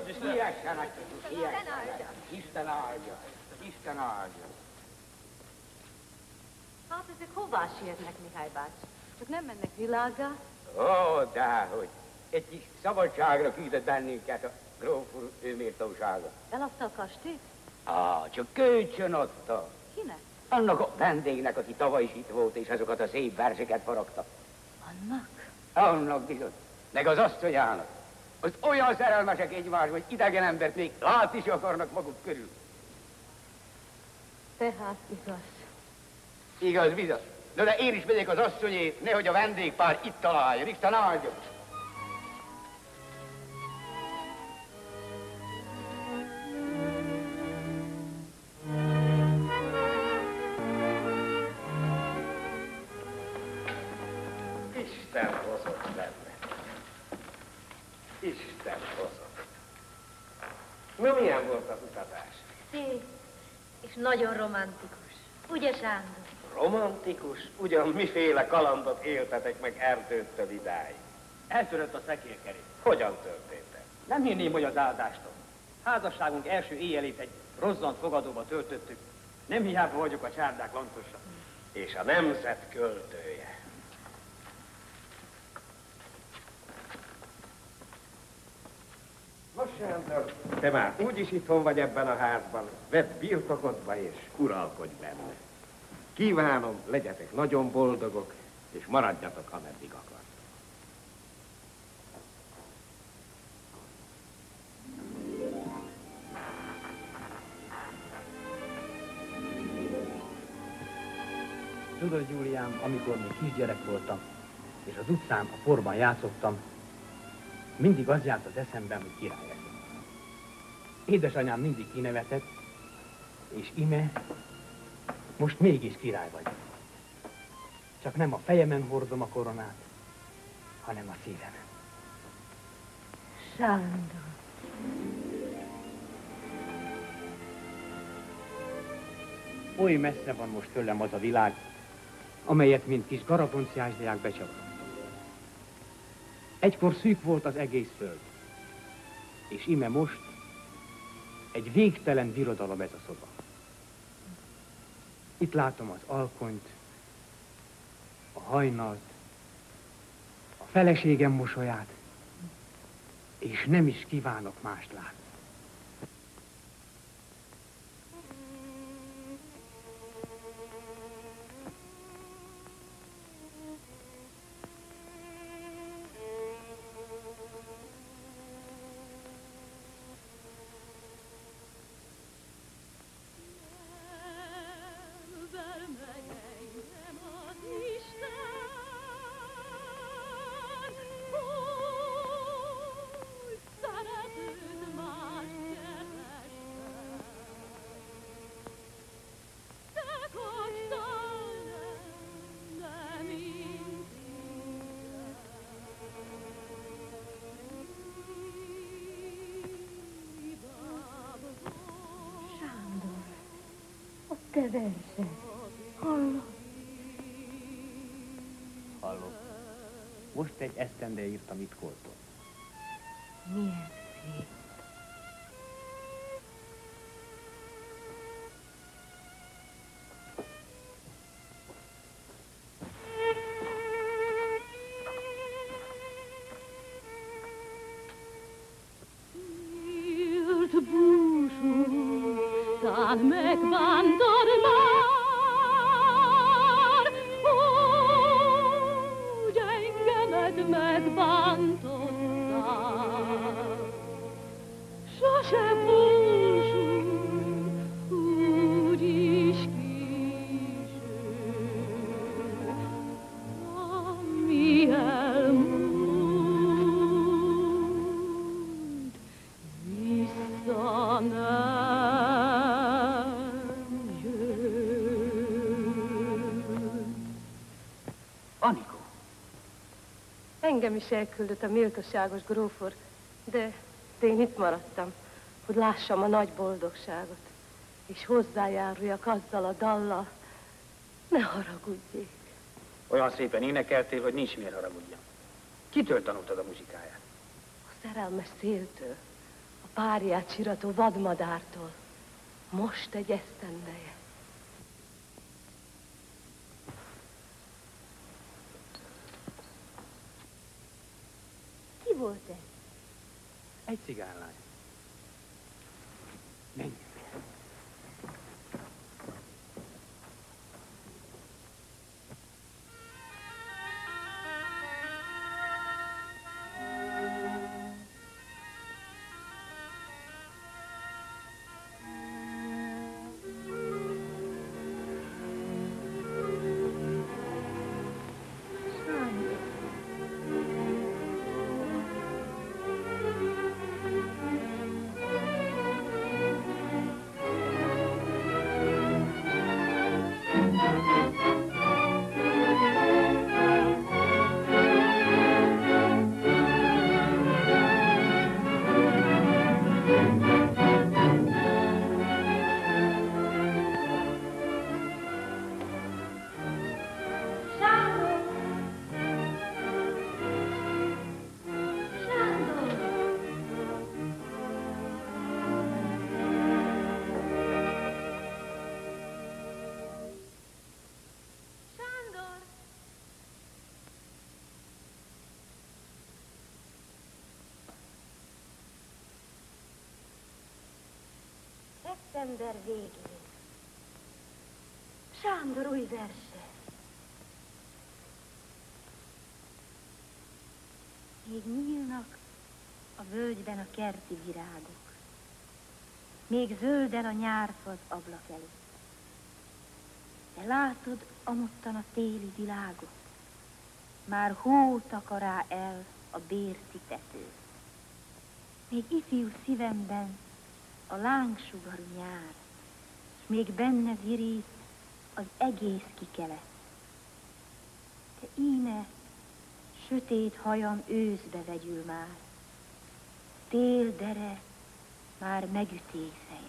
Ilyessenek, Isten áldja. Isten áldja. Hát ezek hová sietnek, Mihály bácsi? Csak nem mennek világgá? Ó, dehogy. Egy kis szabadságra küldött bennünket a gróf úr ő méltósága. Eladta a kastélyt? Csak kölcsön adta. Kinek? Annak a vendégnek, aki tavaly is itt volt, és azokat a szép verseket faragta. Annak? Annak bizony. Meg az asszonyának. Az olyan szerelmesek egymásban, hogy idegen embert még látni is akarnak maguk körül. Tehát igaz. Igaz, bizony. No, de én is megyek az asszonyét, nehogy a vendégpár itt találjon. Isten áldjon. Isten hozott benne. Isten hozott. Na, milyen volt az utazás? Szép és nagyon romantikus. Ugye, Sándor? Romantikus? Ugyan miféle kalandot éltetek meg Erdőttől idáig? Eltörött a szekérkerék. Hogyan történt ez? Nem hinném, hogy az áldástól. Házasságunk első éjjelét egy rozzant fogadóba töltöttük. Nem hiába vagyok a csárdák lantosa. És a nemzet költője. Nos, Sándor, te már úgyis itthon vagy ebben a házban. Vedd birtokodba és uralkodj benne. Kívánom, legyetek nagyon boldogok, és maradjatok, ameddig akar. Tudod, Júliám, amikor még kisgyerek voltam, és az utcán a porban játszottam, mindig az járt az eszemben, hogy király leszek. Édesanyám mindig kinevetett, és ime, most mégis király vagyok. Csak nem a fejemen hordom a koronát, hanem a szívemen. Sándor. Oly messze van most tőlem az a világ, amelyet mint kis garaponciásdiák becsapott. Egykor szűk volt az egész föld, és ime most egy végtelen birodalom ez a szoba. Itt látom az alkonyt, a hajnalt, a feleségem mosolyát, és nem is kívánok mást látni. Te versed. Hallod? Hallom. Most egy esztendel írtam itt Kolton. Milyen szép. Megvándor már, úgy engemet megbántottál. Sose búcsú, úgy is késő, ami elmúlt, vissza nem. Anikó! Engem is elküldött a méltóságos gróf úr, de én itt maradtam, hogy lássam a nagy boldogságot, és hozzájáruljak azzal a dallal. Ne haragudjék. Olyan szépen énekeltél, hogy nincs miért haragudjam. Kitől tanultad a muzsikáját? A szerelmes széltől. a párját sirató vadmadártól. Most egy esztendeje. Ki volt ez? Egy cigárlány. Menjünk. Szeptember végén. Sándor új verse. Még nyílnak a völgyben a kerti virágok. Még zölden a nyárfa az ablak előtt. De látod amottan a téli világot? Már hó takará el a bérci tető. Még ifjú szívemben a lángsugarú nyár, és még benne virít az egész kikelet. De íme sötét hajam őszbe vegyül már, tél dere már megüté fejemet.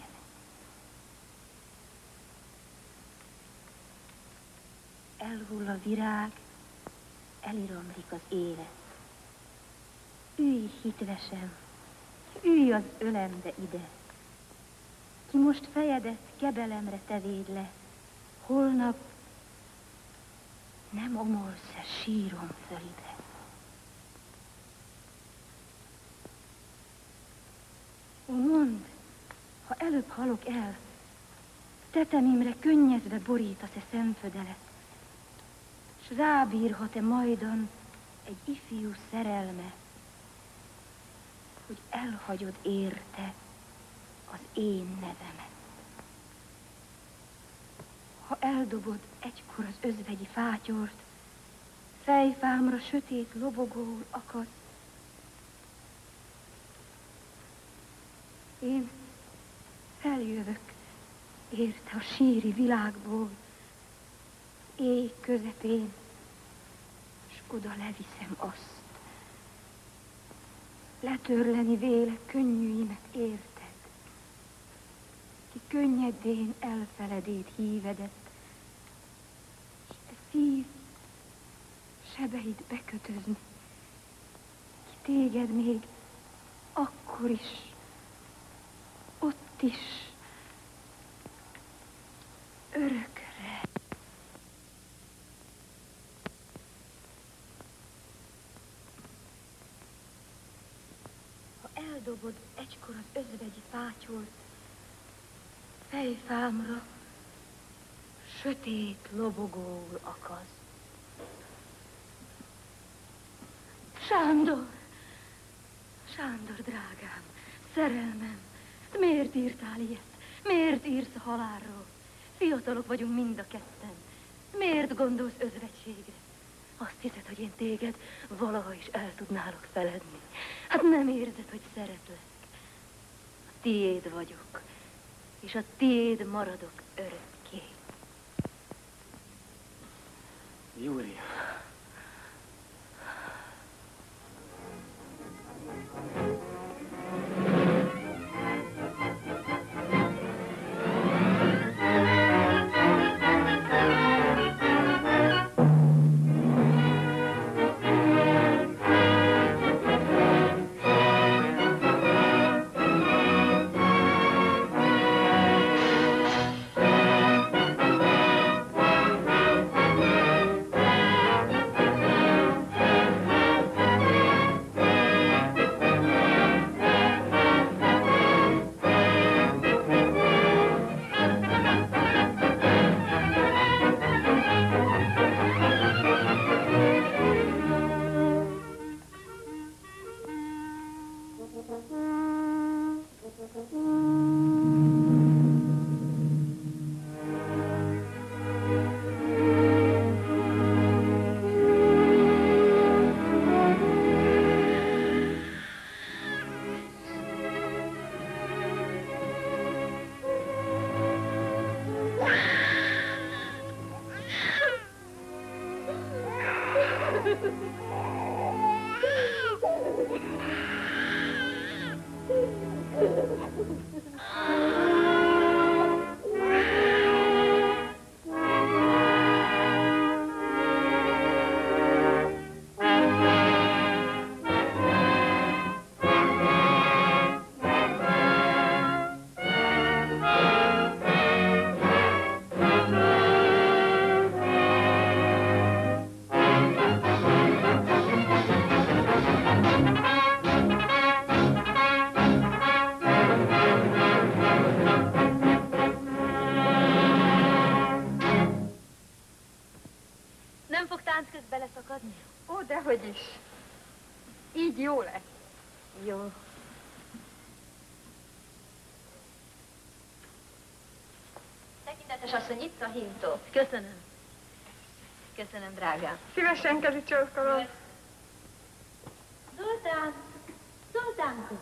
Elhull a virág, eliramlik az élet. Ülj hitvesen, ülj az ölembe ide. Ki most fejedet kebelemre tevéd le, holnap nem omolsz-e sírom fölibe. Ó, mondd, ha előbb halok el, tetemimre könnyezve borítasz-e szemfödelet, s rábírhat-e majdan egy ifjú szerelme, hogy elhagyod érte az én nevemet. Ha eldobod egykor az özvegyi fátyort, fejfámra sötét lobogóul akad, én feljövök érte a síri világból, éj közepén, s oda leviszem azt. Letörleni véle könnyűimet érted, ki könnyedén elfeledét hívedett, s e szív sebeit bekötözni, ki téged még akkor is, ott is, örökre. Ha eldobod egykor az özvegyi fátyolt, fejfámra sötét lobogóul akad. Sándor! Sándor, drágám, szerelmem, miért írtál ilyet? Miért írsz a halálról? Fiatalok vagyunk mind a ketten. Miért gondolsz özvegységre? Azt hiszed, hogy én téged valaha is el tudnálok feledni. Hát nem érzed, hogy szeretlek. A tiéd vagyok, és a tiéd maradok örökké. Júlia. Nem fog tánc közt beleszakadni? Ó, dehogy is. Így jó lesz. Jó. Tekintetes asszony, itt a hintó. Köszönöm. Köszönöm, drágám. Szívesen kezi csókolom. Zoltán! Zoltánko!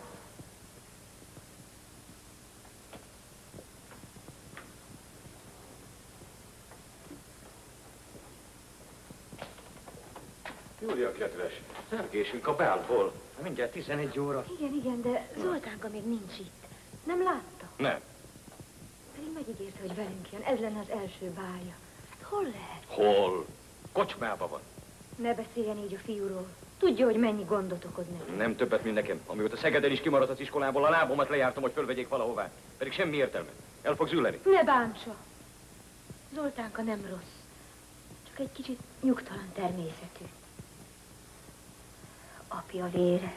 Júlia, kedves, elkésünk a bálból. Mindjárt 11 óra. Igen, de Zoltánka még nincs itt. Nem látta? Nem. Pedig megígérte, hogy velünk jön. Ez lenne az első bálja. Hát hol lehet? Hol? Kocsmában van. Ne beszéljen így a fiúról. Tudja, hogy mennyi gondot okoz neki. Nem többet, mint nekem. Amióta Szegeden is kimaradt az iskolából, a lábomat lejártam, hogy fölvegyék valahová. Pedig semmi értelme. El fog zülleni. Ne bántsa! Zoltánka nem rossz. Csak egy kicsit nyugtalan természetű. Apja vére.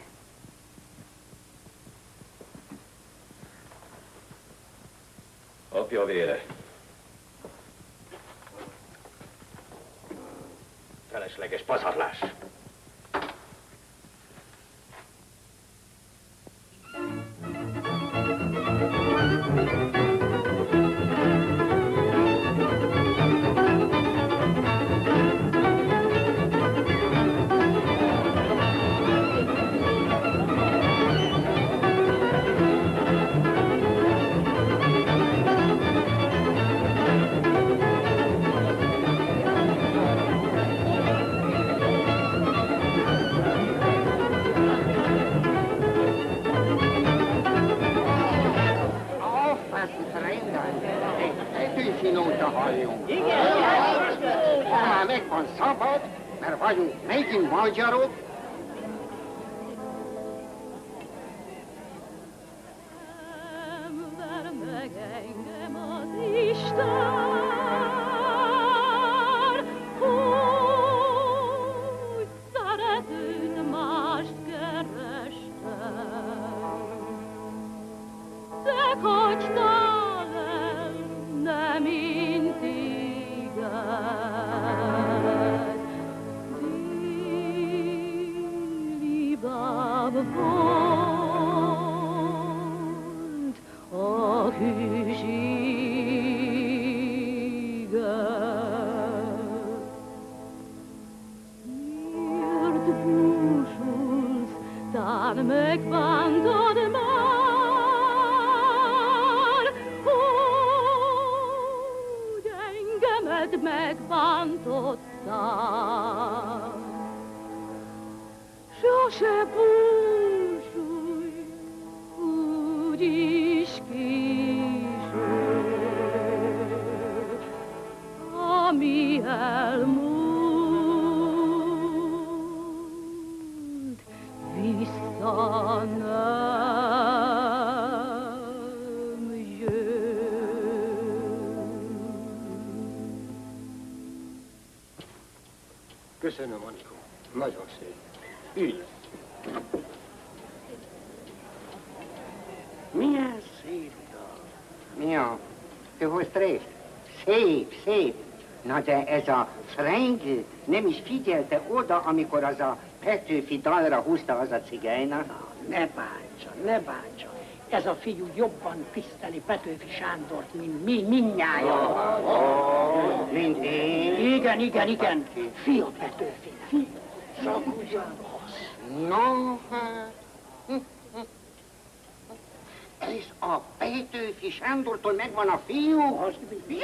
Apja vére. Felesleges pazarlás. Vagyunk megint magyarok. Nem ver meg engem az Isten, hogy szeretőt mást kerestem. Te hagytál el, nem én téged. Volt a hűsége. Miért búsulsz, tán megbántad már, hogy engemet megbántottál. Sose búsulj, úgyis késő, ami elmúlt, vissza nem jön. Köszönöm, Anikó. Nagyon szép. Így. Milyen szép dal. Mi a? Te hozd részt? Szép, szép. Na de ez a Frankl nem is figyelte oda, amikor az a Petőfi dalra húzta az a cigányna? Ne bántsa. Ez a fiú jobban tiszteli Petőfi Sándort, mint mi mindnyájan. Mint én? Igen. Fia Petőfinek. No, hát. Ez a Petőfi Sándortól megvan a fiú?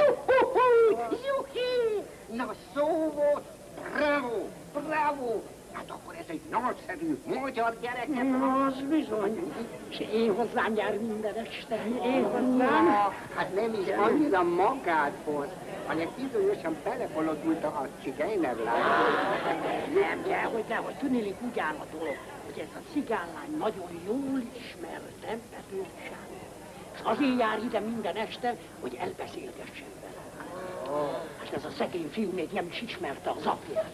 Juhi! Na szó volt, bravo! Hát akkor ez egy nagyszerű magyar gyereket. Az bizony. És én hozzám jár minden este. Én hozzám. Hát nem is annyira magádhoz, hanem bizonyosan belebolodult a cigányner lány. Nem, dehogy. Tudnélik úgy áll a dolog, hogy ez a cigánylány nagyon jól ismer, nem Petőfi Sándor. És azért jár ide minden este, hogy elbeszélgessen vele. Hát ez a szegény fiú még nem is ismerte az apját.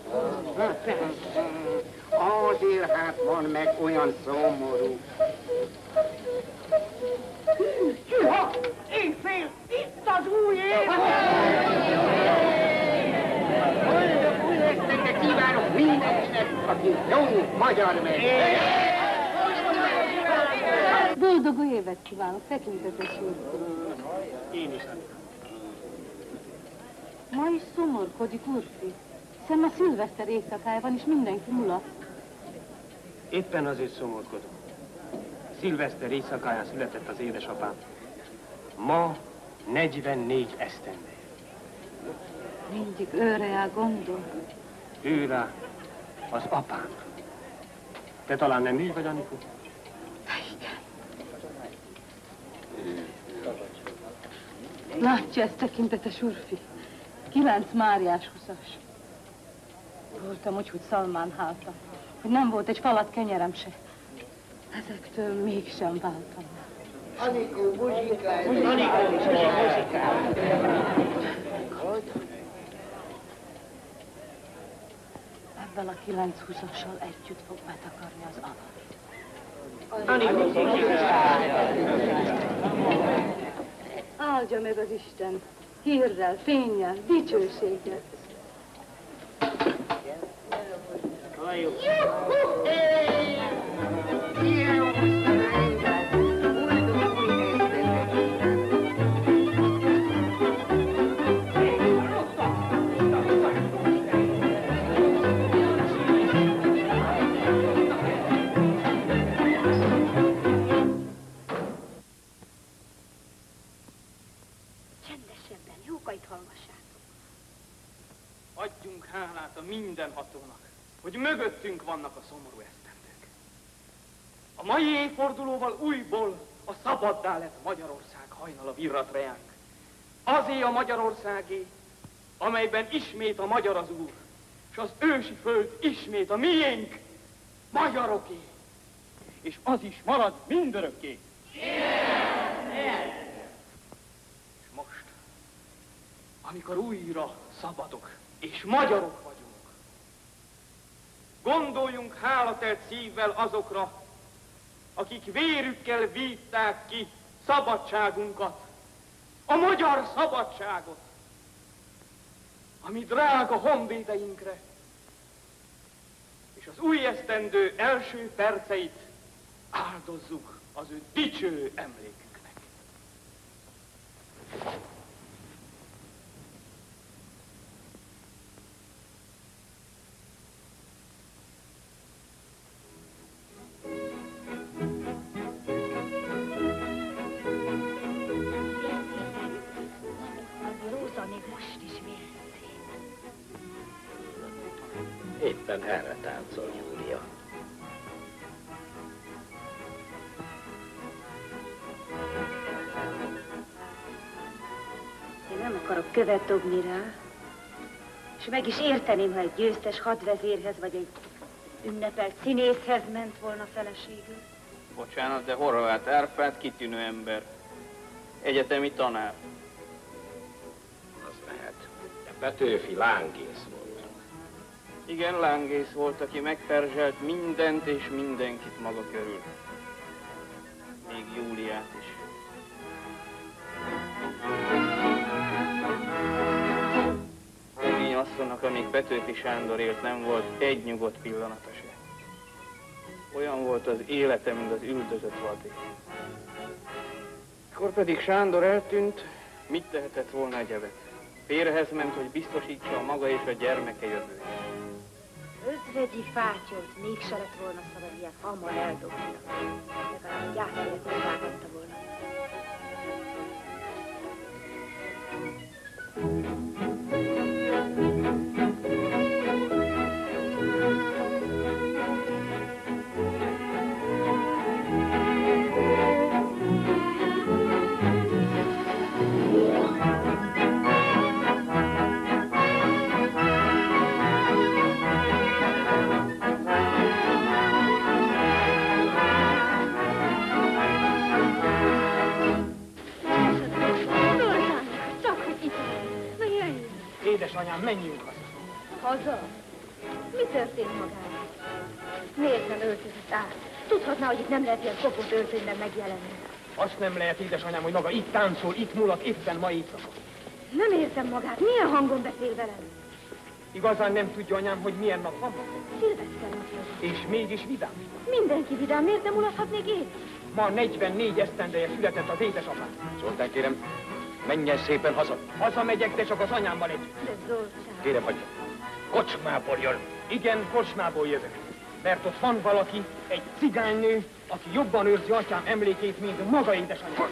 Azért hát van meg olyan szomorú. Hűha! Éjfél! Itt az új év! Boldog új esztendőt kívánok mindenkinek, aki jó magyar megy! Boldog új évet kívánok, tekintetes úr. Én is. Ma is szomorkodik, Urfi. Hiszen ma szilveszter éjszakája van, és mindenki mulat. Éppen azért szomorkodom. Szilveszter éjszakáján született az édesapám. Ma 44 esztendő. Mindig őre jár gondol. Őre az apám. Te talán nem így vagy, Anikó? Látja ezt, tekintetes Urfi? 9 Máriás 20-as. Voltam úgy, hogy szalmán háltam, hogy nem volt egy falat kenyerem se. Ezektől mégsem váltam. Anikó, muzsikál! Ebből a 9-20-assal együtt fog betakarni az avat. Anikó, Áldja meg az Isten, hírrel, fénnyel, dicsőséggel. Csendesebben, jókait hallgassátok. Adjunk hálát a mindenhatónak, hogy mögöttünk vannak a szomorú esztendők. A mai évfordulóval újból a szabaddá lett Magyarország hajnala virrat reánk. Azé a Magyarországé, amelyben ismét a magyar az úr, és az ősi föld ismét a miénk, magyaroké. És az is marad mindörökké. És most, amikor újra szabadok és magyarok vagyunk, gondoljunk hálatelt szívvel azokra, akik vérükkel vívták ki szabadságunkat, a magyar szabadságot, ami drága honvédeinkre, és az új esztendő első perceit áldozzuk az ő dicső emléküknek. Róza még most is vérszép. Éppen erre táncol, Júlia. Én nem akarok követ dobni rá, és meg is érteném, ha egy győztes hadvezérhez vagy egy ünnepelt színészhez ment volna feleségül. Bocsánat, de Horváth Árpád kitűnő ember. Egyetemi tanár. Az lehet. De Petőfi lángész volt. Igen, lángész volt, aki megperzselt mindent és mindenkit maga körül. Még Júliát is. Szegény asszonynak, amíg Petőfi Sándor élt, nem volt egy nyugodt pillanata se. Olyan volt az élete, mint az üldözött vadé. Mikor pedig Sándor eltűnt, mit tehetett volna egyebet? Férjhez ment, hogy biztosítsa a maga és a gyermeke jövőjét. Özvegyi fátyolt mégse lett volna szabad ilyen hamar eldobni. Legalább gyászélet megválhatta volna. Édesanyám, menjünk haza. Haza? Mi történt magának? Miért nem öltözött át? Tudhatná, hogy itt nem lehet ilyen kopott öltönyben megjelenni. Azt nem lehet, édesanyám, hogy maga itt táncol, itt mulat, éppen ma éjszaka. Nem értem magát. Milyen hangon beszél velem? Igazán nem tudja, anyám, hogy milyen nap van? Szilveszter napja. És mégis vidám. Mindenki vidám. Miért nem mulathatnék én? Ma 44 esztendeje született az édesapám. Zoltán, kérem, menjen szépen haza. Hazamegyek, de csak az anyámmal együtt. De Zoltán. Kérem, hagyja. Kocsmából jön. Igen, kocsmából jövök. Mert ott van valaki, egy cigánynő, aki jobban őrzi atyám emlékét, mint maga édesanyám.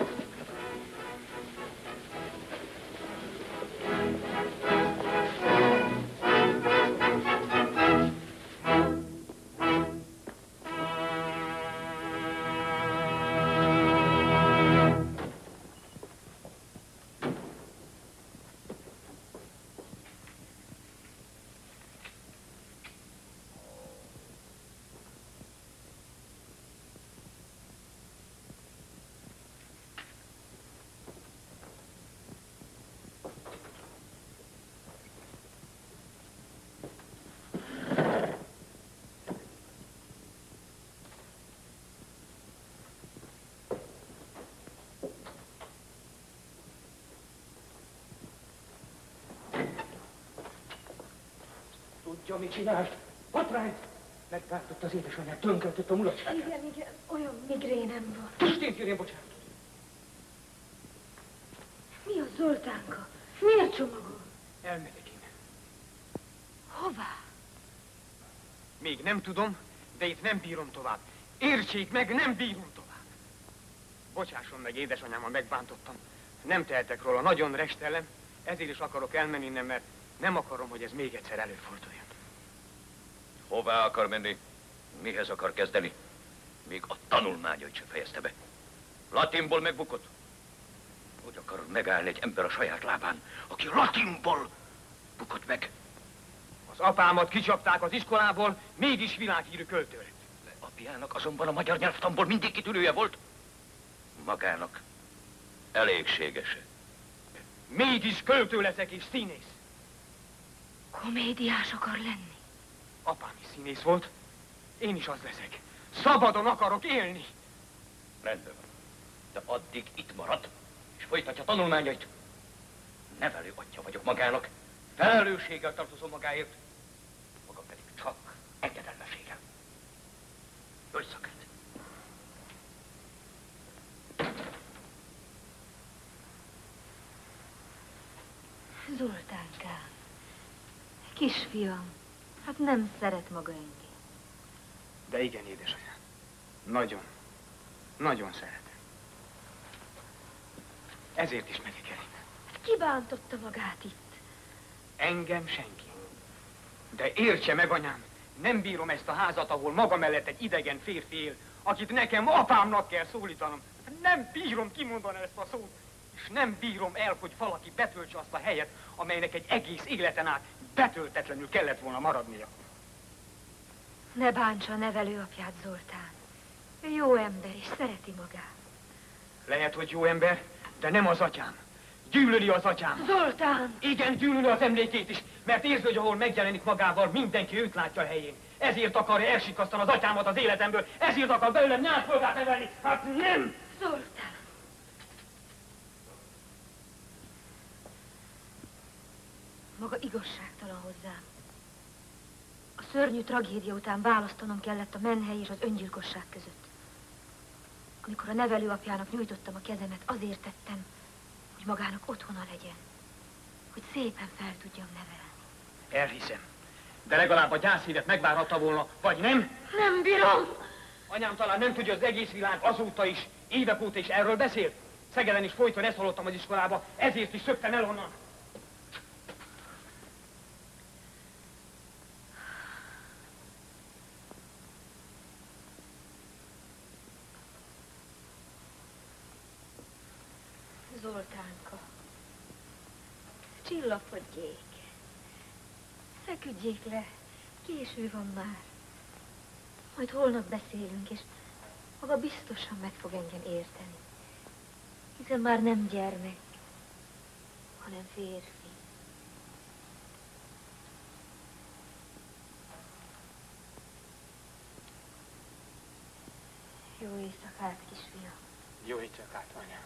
Tudja, mit csinált? Patrányt! Megváltott az édesanyját, tönkretett a mulatságát. Igen, olyan migrénem van. Tüstén kérjem bocsánatot. Mi a Zoltánka? Miért csomagol? Elmegyek innen. Hová? Még nem tudom, de itt nem bírom tovább. Értsék meg, nem bírom tovább. Bocsásson meg, édesanyám, ha megbántottam. Nem tehetek róla, nagyon restellem, ezért is akarok elmenni innen, mert nem akarom, hogy ez még egyszer előforduljon. Hová akar menni? Mihez akar kezdeni? Még a tanulmányait sem fejezte be. Latinból megbukott. Hogy akar megállni egy ember a saját lábán, aki latinból bukott meg? Az apámat kicsapták az iskolából, mégis világhírű költő lett. Apjának azonban a magyar nyelvtanból mindig kitűnője volt. Magának elégségese. Mégis költő leszek és színész. Komédiás akar lenni? Apám is színész volt, én is az leszek. Szabadon akarok élni. Rendben van. De addig itt marad, és folytatja tanulmányait. Nevelő atya vagyok magának. Felelősséggel tartozom magáért. Maga pedig csak engedelmességgel. Jó éjszakát! Zoltánkám, kisfiam, hát nem szeret maga engem. De igen, édesanyám. Nagyon, nagyon szeretem. Ezért is megyek el innen. Ki bántotta magát itt? Engem senki. De értse meg, anyám, nem bírom ezt a házat, ahol maga mellett egy idegen férfi él, akit nekem apámnak kell szólítanom. Nem bírom kimondani ezt a szót, és nem bírom el, hogy valaki betöltse azt a helyet, amelynek egy egész életen át betöltetlenül kellett volna maradnia. Ne bántsa a nevelőapját, Zoltán. Ő jó ember, és szereti magát. Lehet, hogy jó ember, de nem az atyám. Gyűlöli az atyám. Zoltán! Igen, gyűlöli az emlékét is, mert érzi, hogy ahol megjelenik magával, mindenki őt látja a helyén. Ezért akarja elsikasztani az atyámat az életemből, ezért akar belőlem nyálföldát nevelni. Hát nem! Zoltán! Maga igazságtalan hozzám. A szörnyű tragédia után választanom kellett a menhely és az öngyilkosság között. Amikor a nevelőapjának nyújtottam a kezemet, azért tettem, hogy magának otthona legyen. Hogy szépen fel tudjam nevelni. Elhiszem. De legalább a gyászhíret megvárhatta volna, vagy nem? Nem bírom! Anyám talán nem tudja, az egész világ azóta is, évek óta is erről beszél. Szegeden is folyton ezt hallottam az iskolába, ezért is szöktem el onnan. Zoltánka, csillapodjék. Feküdjék le, késő van már. Majd holnap beszélünk, és maga biztosan meg fog engem érteni. Hiszen már nem gyermek, hanem férfi. éjszakát, kisfiam. Jó éjszakát, anya.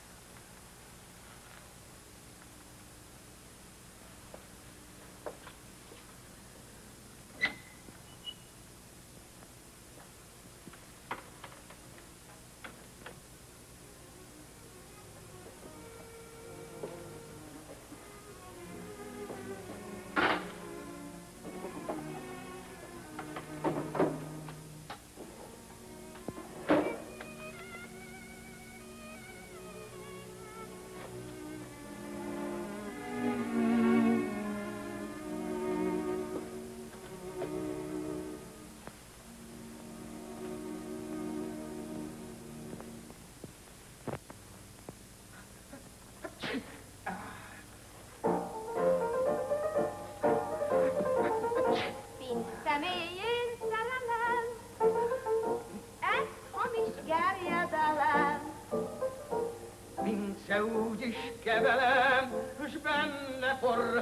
Úgyis kevelem, s benne forr.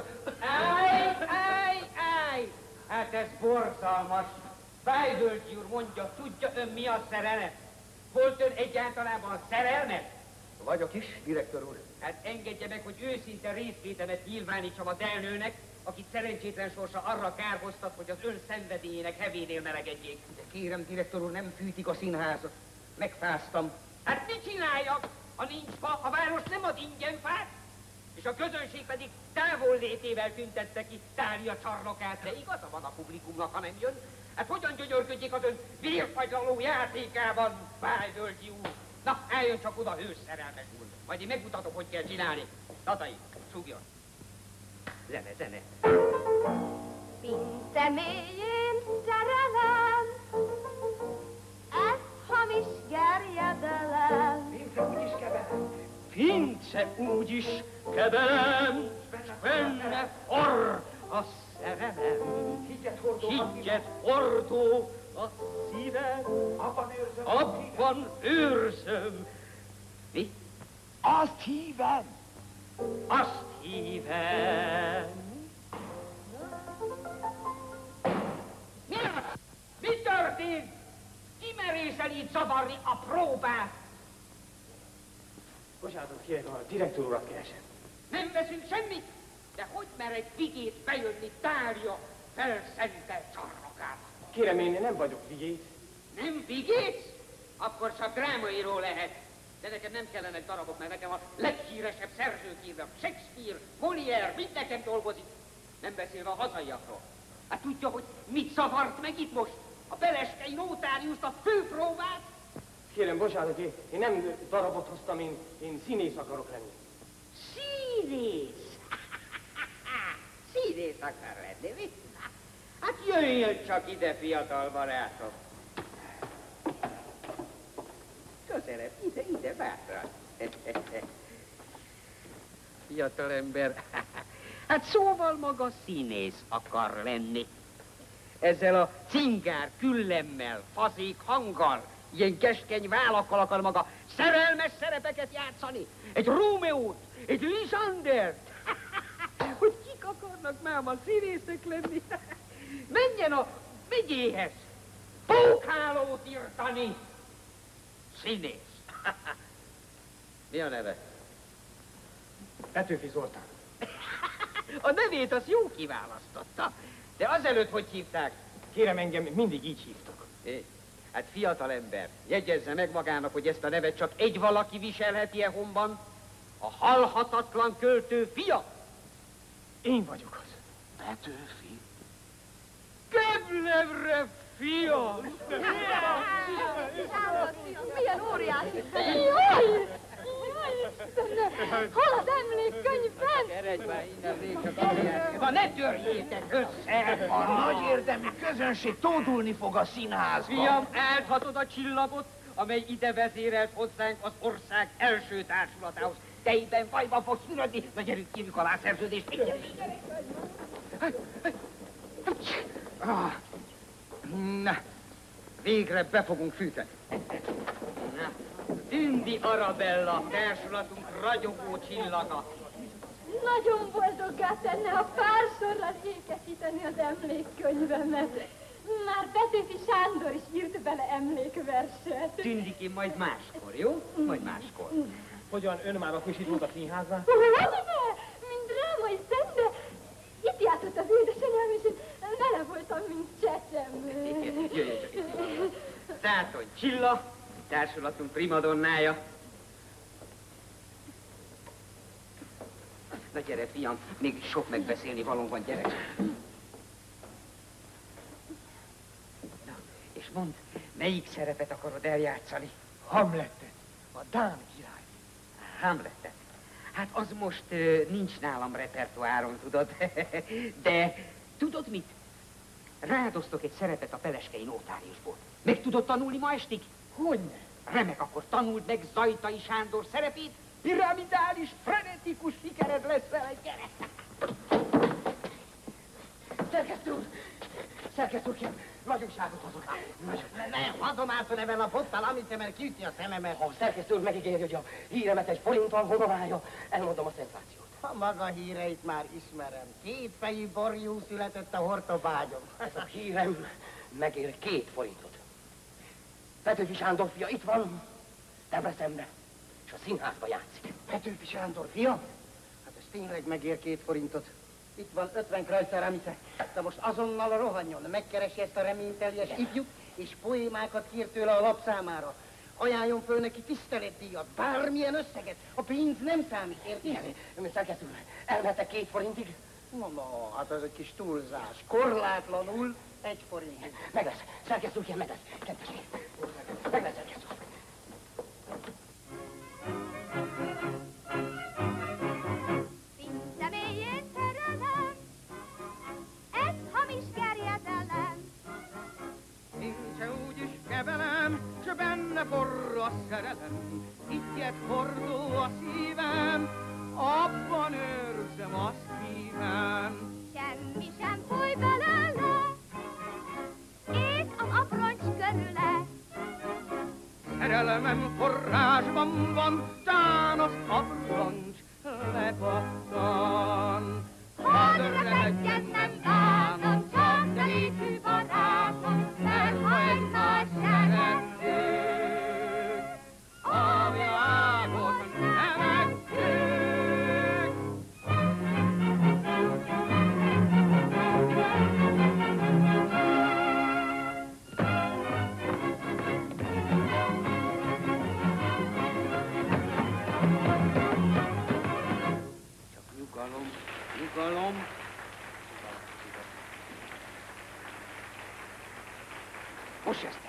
Állj! Hát ez borzalmas. Vájvölgyi úr mondja, tudja ön mi a szerelem? Volt ön egyáltalában szerelmes? Vagyok is, direktor úr. Hát engedje meg, hogy őszinte részvétemet nyilvánítsam az elnőnek, akit szerencsétlen sorsa arra kárhoztat, hogy az ön szenvedélyének hevénél melegedjék. De kérem, direktor úr, nem fűtik a színházat. Megfáztam. Hát mit csináljak? Ha nincs fa, a város nem ad ingyen fát, és a közönség pedig távollétével tüntette ki Dália csarnokát, de igaza van a publikumnak, ha nem jön. Hát hogyan gyönyörködjék az ön vérfagylaló játékában, Vájvölgyi úr? Na, álljon csak oda, hős szerelmes úr. Majd én megmutatom, hogy kell csinálni. Tatai, szúgjon. Zene. Pince mélyén szerelem, ez hamis gerjedelem. Pince úgyis kevelem. Pince úgyis kevelem, benne forr a szerelem. Higgyet hordó a szívem, abban őrzöm. Mi? Azt hívem. Azt hívem. Mi az? Mi történt? Ki merészel így zavarni a próbát? Bocsánatot kérek, a direktor urat keresem. Nem veszünk semmit, de hogy mer egy vigét bejönni Dália felszentelt csarnokába? Kérem, én nem vagyok vigész. Nem vigész? Akkor csak drámaíró lehet. De nekem nem kellenek darabok, mert nekem a leghíresebb szerzők írnak. Shakespeare, Molière, mind nekem dolgozik. Nem beszélve a hazaiakról. Hát tudja, hogy mit zavart meg itt most? A beleskei notáriust, a főpróbát? Kérem, bocsánat, én nem darabot hoztam, én színész akarok lenni. Színész? Színész akar lenni, mi? Hát jöjjön csak ide, fiatal barátom. Közelebb, ide, bátran. Fiatal ember, hát szóval maga színész akar lenni. Ezzel a cingár küllemmel, fazék hanggal, ilyen keskeny vállakkal akar maga szerelmes szerepeket játszani. Egy Rómeót, egy Lisandert. Hogy kik akarnak már a színészek lenni? Menjen a megyéhez, pókhálót írtani. Színész. Mi a neve? Petőfi Zoltán. A nevét az jó kiválasztotta. De azelőtt hogy hívták? Kérem, engem mindig így hívtak. Hát fiatal ember, jegyezze meg magának, hogy ezt a nevet csak egy valaki viselheti honban. A halhatatlan költő fia. Én vagyok az. Petőfi? Kevlevre fia! Milyen óriási! Jaj! Hol az emlékkönyvben? Eredj már innen, légy. Na ne törjétek össze! A nagy érdemű közönség tódulni fog a színházba. Fiam, elthatod a csillagot, amely ide vezérelt hozzánk az ország első társulatához. Tejben, fajban fogsz fürödni. Na gyerünk, kérjük alá szerződést. Na, végre be fogunk fűteni. Na, Tündi Arabella, társulatunk ragyogó csillaga. Nagyon boldoggá tenne, ha pár sorral ékesíteni az emlékkönyvemet. Már Petőfi Sándor is írt bele emlékverset. Tündikém, majd máskor, jó? Majd máskor. Hogyan, ön már akkor is itt volt a színházban? Hogyne? Mint drámai szembe. Itt játszott az édesanyám, és én vele voltam, mint csecsemő. Jöjjön csak itt. Záton Csilla, társulatunk primadonnája. Na gyere, fiam, még sok megbeszélni valóban van, gyere. Na, és mondd, melyik szerepet akarod eljátszani? Hamletet, a Dán király. Hamletet. Hát az most nincs nálam repertoáron, tudod. De tudod mit? Rádosztok egy szerepet a Peleskei Nótáriusból. Meg tudod tanulni ma estig? Hogyne? Remek, akkor tanuld meg Zajtai Sándor szerepét. Piramidális, frenetikus sikered lesz vele, gyere! Szerkesztő úr, kérem, nagyobbságot hozok. Ne, adomásol ebben a pottal, amit mert kiütni a szememet. Ha a szerkesztő úr megígéri, hogy a híremet egy forinttal honorálja, elmondom a szenzációt. A maga híreit már ismerem. Kétfejű borjú született a Hortobágyon. Ez a hírem megér 2 forintot. Petőfi Sándor fia itt van, Debrecenben, és a színházba játszik. Petőfi Sándor fia? Hát ez tényleg megér 2 forintot. Itt van 50 krajszer Amice. De most azonnal rohanjon, megkeresi ezt a reményteljes ifjút, és poémákat kér tőle a lap számára. Ajánljon föl neki tiszteletdíjat, bármilyen összeget. A pénz nem számít, érti? Szerkesztő úr, elmehetek 2 forintig? No, hát ez egy kis túlzás. Korlátlanul 1 forintig. Meg lesz, szerkesztő úr, meg lesz. Kedveség. Meg lesz, szerkesztő úr. S benne forró a szerelem, hittyet hordó a szívem, abban őrzem a szívem. Semmi sem fúj belőle, és az aproncs körüle. Szerelemem forrásban van, tán az aproncs lepattan. Hadd remegjen, nem bánom, csak de létű barátom, mert ha egymást szeretjük, a világot nevettük. Csak nyugalom, nyugalom. Most jössz te.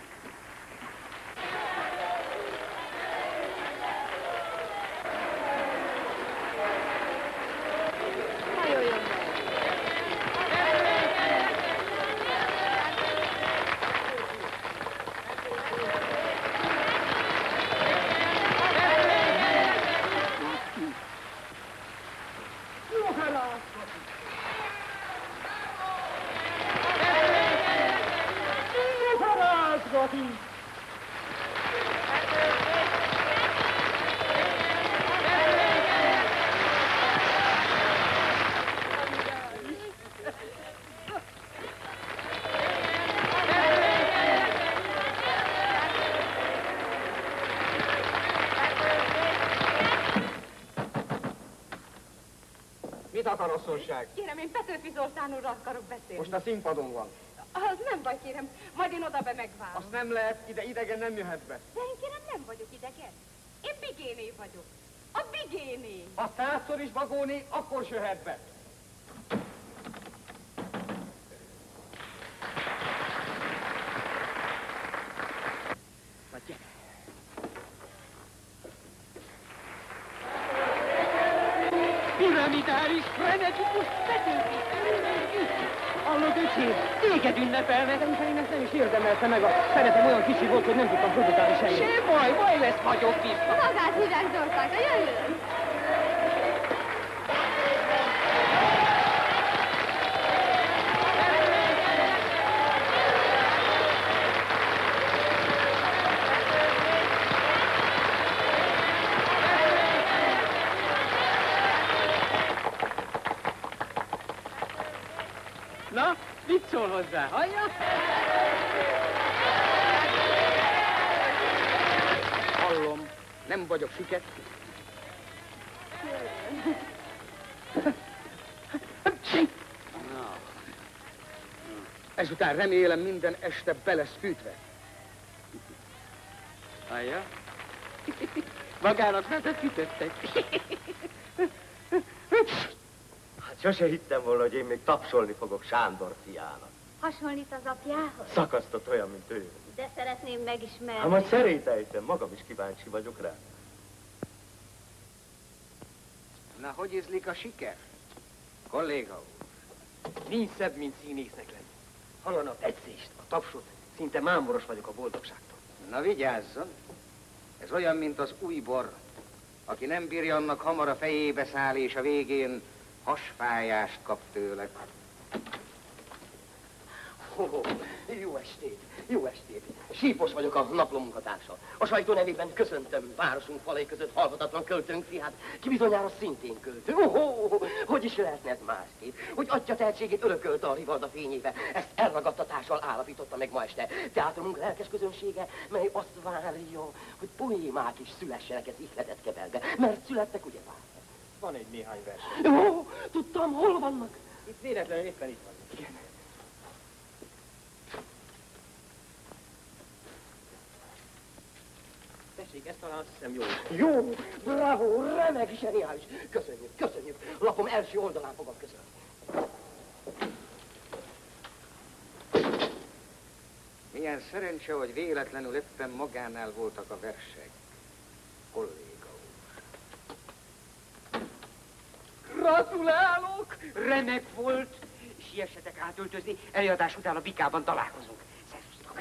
Mit akar asszonyság? Kérem, én Petőfi Zoltán úrral akarok beszélni. Most a színpadon van. Az nem baj, kérem, majd én oda be megvárom. Azt nem lehet, ide idegen nem jöhet be. De én kérem, nem vagyok idegen. Én Bigéné vagyok. A Bigéné. Ha 100-szor is bagóni, akkor s jöhet be. Piramidális, frenetikus, Petőfi! Hallod, öcsém, téged ünnepelnek. De én ezt nem is érdemelte meg. A szerepem olyan kicsi volt, hogy nem tudtam produkálni semmit. Se baj, baj lesz, vagyok vissza. Magát hívják Zoltánra, jöjjön! Na, mit szól? szól hozzá, hallja? Hallom, nem vagyok süket. Na. Ezután remélem minden este be lesz fűtve. Hallja? Magának vezet ütöttek. Hát sose hittem volna, hogy én még tapsolni fogok Sándor fiának. Hasonlít az apjához? Szakasztott olyan, mint ő. De szeretném megismerni. Hát majd szerételtem, magam is kíváncsi vagyok rá. Na, hogy ízlik a siker? Kolléga úr. Nincs szebb, mint színésznek lenni. Hallani a tetszést, a tapsot, szinte mámoros vagyok a boldogságtól. Na, vigyázzon. Ez olyan, mint az új bor. Aki nem bírja, annak hamar a fejébe száll, és a végén hasfájást kap tőle. Jó estét, jó estét. Sípos vagyok a napló munkatársa. A sajtó nevében köszöntöm városunk falai között halhatatlan költőnk fiát, ki bizonyára szintén költő. Hogy is lehetne ez másképp? Hogy atya tehetségét örökölte a Rivalda fényébe. Ezt elragadtatással állapította meg ma este teátrumunk lelkes közönsége, mely azt várja, hogy poémák is szülessenek ez ihletett kebelbe. Mert születtek, ugye vár? Van egy néhány vers. Jó, tudtam, hol vannak? Itt véletlenül éppen itt van. Igen. Tessék, ezt talán azt hiszem jó. Jó, bravo, remek, zseniális. Köszönjük, köszönjük. Lapom első oldalán fogom közölni. Milyen szerencse, hogy véletlenül éppen magánál voltak a versek. Kolléga úr. Gratulálok! Remek volt! Siessetek átöltözni, előadás után a Bikában találkozunk. Szervusztok!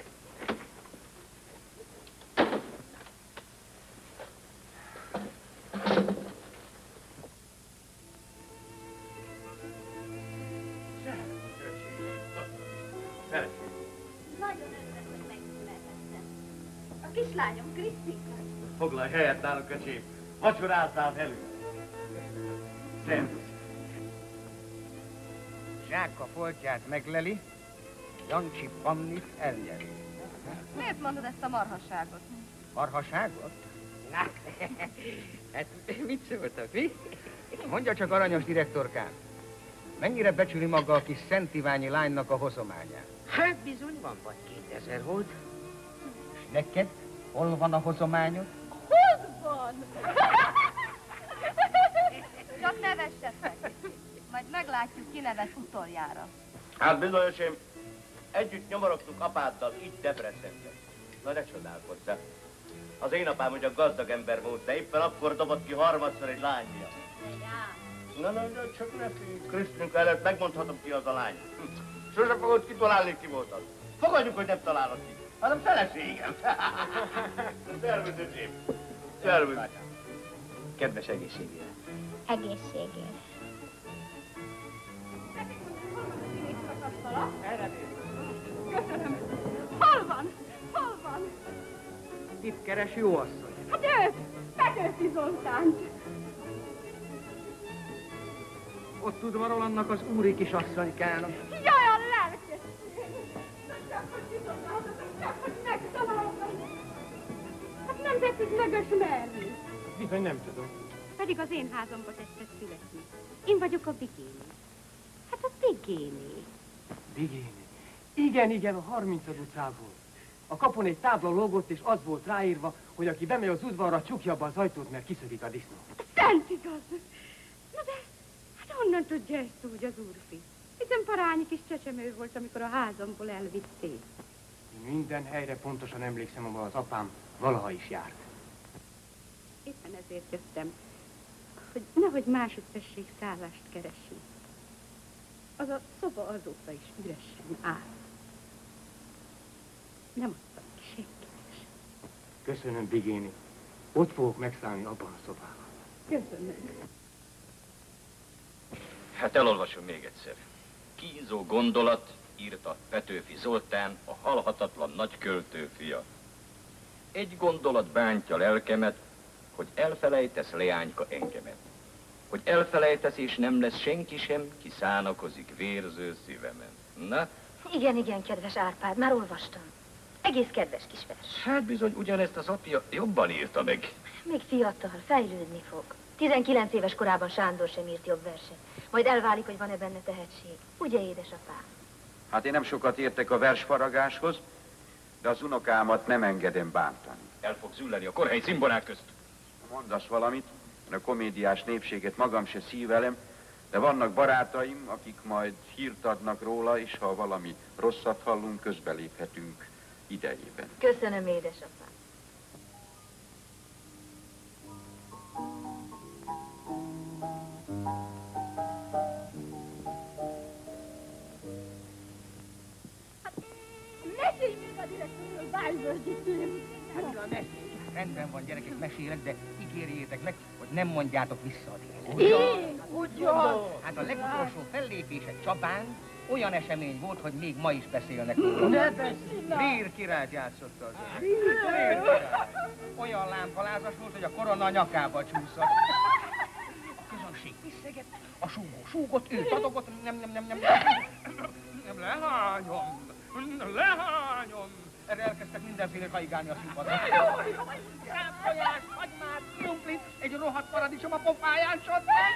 Nagyon örülök, hogy megismerhettem. A kislányom, Krisztinka. Foglalj helyet nálunk, öcsém. Vacsorázzál velünk. Szervusz. Zsákka foltját megleli, Jancsi Pannit elnyeli. Miért mondod ezt a marhasságot? Marhaságot? Na, hát mit szóltak, mi? Mondja csak, aranyos direktorkám, mennyire becsüli maga a kis Szent Iványi lánynak a hozományát? Hát bizony van, vagy 2000 volt. És neked hol van a hozományod? Hol van? Csak nevessetek. Majd meglátjuk, ki nevez utoljára. Hát bizony, öcsém, együtt nyomorogtuk apáddal itt Debrecenben. Na ne csodálkozzál. Az én apám ugye gazdag ember volt, de éppen akkor dobott ki harmadszor egy lány miatt. Na, csak ne félj, Krisztinka előtt megmondhatom, ki az a lány. Sose fogod kitalálni, ki volt az. Fogadjuk, hogy nem találod ki, hanem feleségem. Szervusz, öcsém. Szervusz. Kedves egészségére. Egészségért. Köszönöm. Hol van? Hol van? Itt keres jó asszony. Hát őt! Petőfi Zoltánt! Ott tudva annak az úri kis asszonykának. Jaj, a lelkesség! Csak, hogy bizonyáltatok, csak, hogy megtaláltam! Hát nem tetszik megismerni. Bizony nem tudom. Pedig az én házamba tetszett születni. Én vagyok a Bigéni. Hát a Bigéni. Bigéni. Igen, a 30. utcából. A kapun egy tábla lógott, és az volt ráírva, hogy aki bemegy az udvarra, csukja be az ajtót, mert kiszörik a disznó. Szent igaz! Na de, hát honnan tudja ezt úgy az úrfi? Hiszen parányi kis csecsemő volt, amikor a házamból elvitték. Minden helyre pontosan emlékszem, ahol az apám valaha is járt. Éppen ezért jöttem, hogy nehogy máshogy tessék szállást keresni. Az a szoba azóta is üresen áll. Nem adtam ki senkinek sem. Köszönöm, Bigéni. Ott fogok megszállni abban a szobában. Köszönöm. Hát elolvasom még egyszer. Kínzó gondolat, írta Petőfi Zoltán, a halhatatlan nagyköltő fia. Egy gondolat bántja lelkemet, hogy elfelejtesz, leányka, engemet. Hogy elfelejtesz, és nem lesz senki sem, ki szánakozik vérző szívemen. Na, Igen, igen, kedves Árpád, már olvastam. Egész kedves kis vers. Hát bizony ugyanezt az apja jobban írta meg. Még fiatal, fejlődni fog. 19 éves korában Sándor sem írt jobb verset. Majd elválik, hogy van-e benne tehetség. Ugye, édesapám? Hát én nem sokat értek a versfaragáshoz, de az unokámat nem engedem bántani. El fog zülleni a korhelyi szimborák közt. Mondasz valamit, a komédiás népséget magam se szívelem, de vannak barátaim, akik majd hírt adnak róla, és ha valami rosszat hallunk, közbeléphetünk idejében. Köszönöm, édesapám. Mesélj még a direktorról, Bájvölgyitőm! Rendben van, gyerekek, mesélek, de ígérjétek meg, hogy nem mondjátok vissza a díjat. Én? Ugyan? Hát a legutolsó fellépése Csabán olyan esemény volt, hogy még ma is beszélnek róla. Ne beszélj! Lír királyt játszotta az ő. Lír király. Olyan lámpalázas volt, hogy a korona a nyakába csúszott. A közönség visszegett, a súgó súgott, ő tadogott, nem. Lehányom! Erre elkezdtek mindenféle haigálni a színpadon. Tojás, hagymát, krumplit, egy rohadt paradicsom a pofáján sott meg!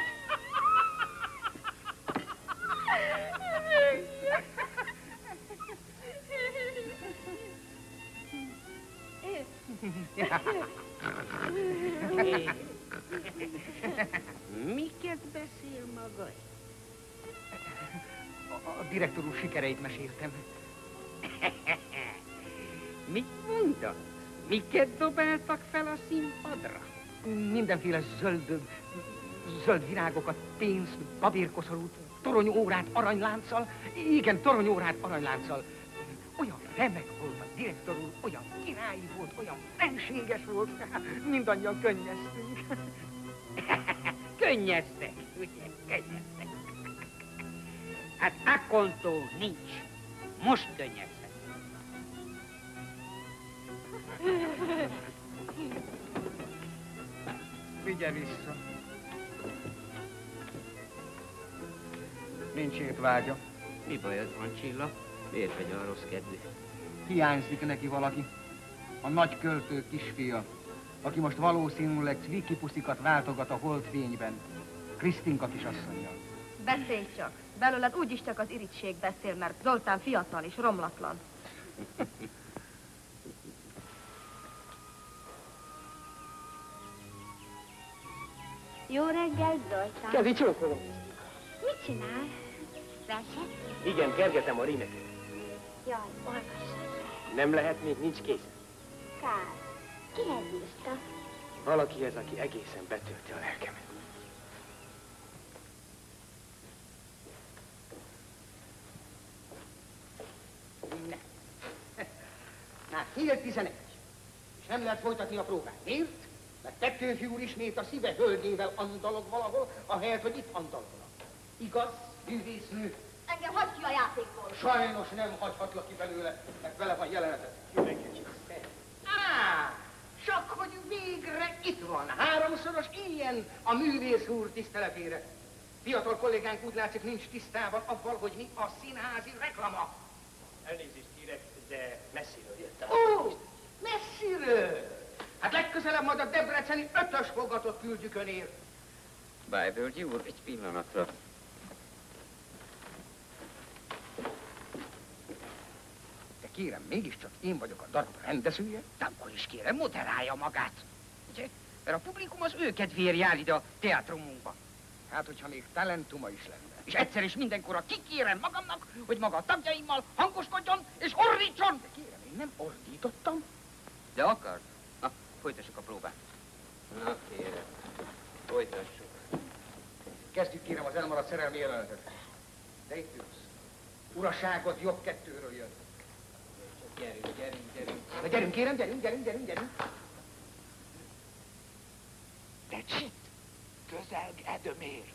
Miket beszél maga? A direktor úr sikereit meséltem. Mit mondott? Miket dobáltak fel a színpadra? Mindenféle zöld virágokat, pénzt, babérkoszorút, toronyórát aranylánccal. Igen, toronyórát aranylánccal. Olyan remek volt a direktor úr, olyan királyi volt, olyan fenséges volt, mindannyian könnyeztünk. Könnyeztek, ugye? Könnyeztek. Hát akkontól nincs. Most könnyeztek. Vigye vissza. Nincs étvágya. Mi bajod van, Csilla? Miért vagy a rossz kedvű? Hiányzik neki valaki. A nagy költő kisfia, aki most valószínűleg cvikipuszikat váltogat a holdfényben. Krisztinka kisasszonnyal. Beszélj csak. Belőled úgyis csak az irigység beszél, mert Zoltán fiatal és romlatlan. Jó reggel, Zoltán. Kezi csókolom. Mit csinál? Verset? Igen, kergetem a rímeket. Jaj, olvassad. Nem lehet, még nincs készen. Kár. Kihez írta? Valakihez, aki egészen betölti a lelkemet. Na, 7:11. És nem lehet folytatni a próbát. Miért? Mert Petőfi úr ismét a szíve hölgyével andalog valahol, ahelyett, hogy itt andalognak. Igaz, művésznő? Engem hagyj ki a játékból. Sajnos nem hagyhatlak ki belőle, mert vele van jelenetet. Csak hogy végre itt van. Háromszoros ilyen a művész úr tiszteletére. Fiatal kollégánk úgy látszik nincs tisztában avval, hogy mi a színházi reklama. Elnézést kérek, de messziről jöttem. Ó, messziről! Hát legközelebb majd a debreceni 5-ös fogatot küldjük önért. Bájvölgyi úr, egy pillanatra. De kérem, mégiscsak én vagyok a darab rendezője, de akkor is kérem, moderálja magát. Ugye? Mert a publikum az ő kedvéért jár ide a teátrumunkba. Hát, hogyha még talentuma is lenne. És egyszer is mindenkorra kikérem magamnak, hogy maga a tagjaimmal hangoskodjon és ordítson. De kérem, én nem ordítottam. De akar? Na, folytassuk a próbát. Na, kérem. Folytassuk. Kezdjük kérem az elmaradt szerelmi jelenetet. De itt ülsz. Uraságot jobb kettőről jön. Gyerünk. Na gyerünk, kérem, gyerünk. De csit, közelg Edemér.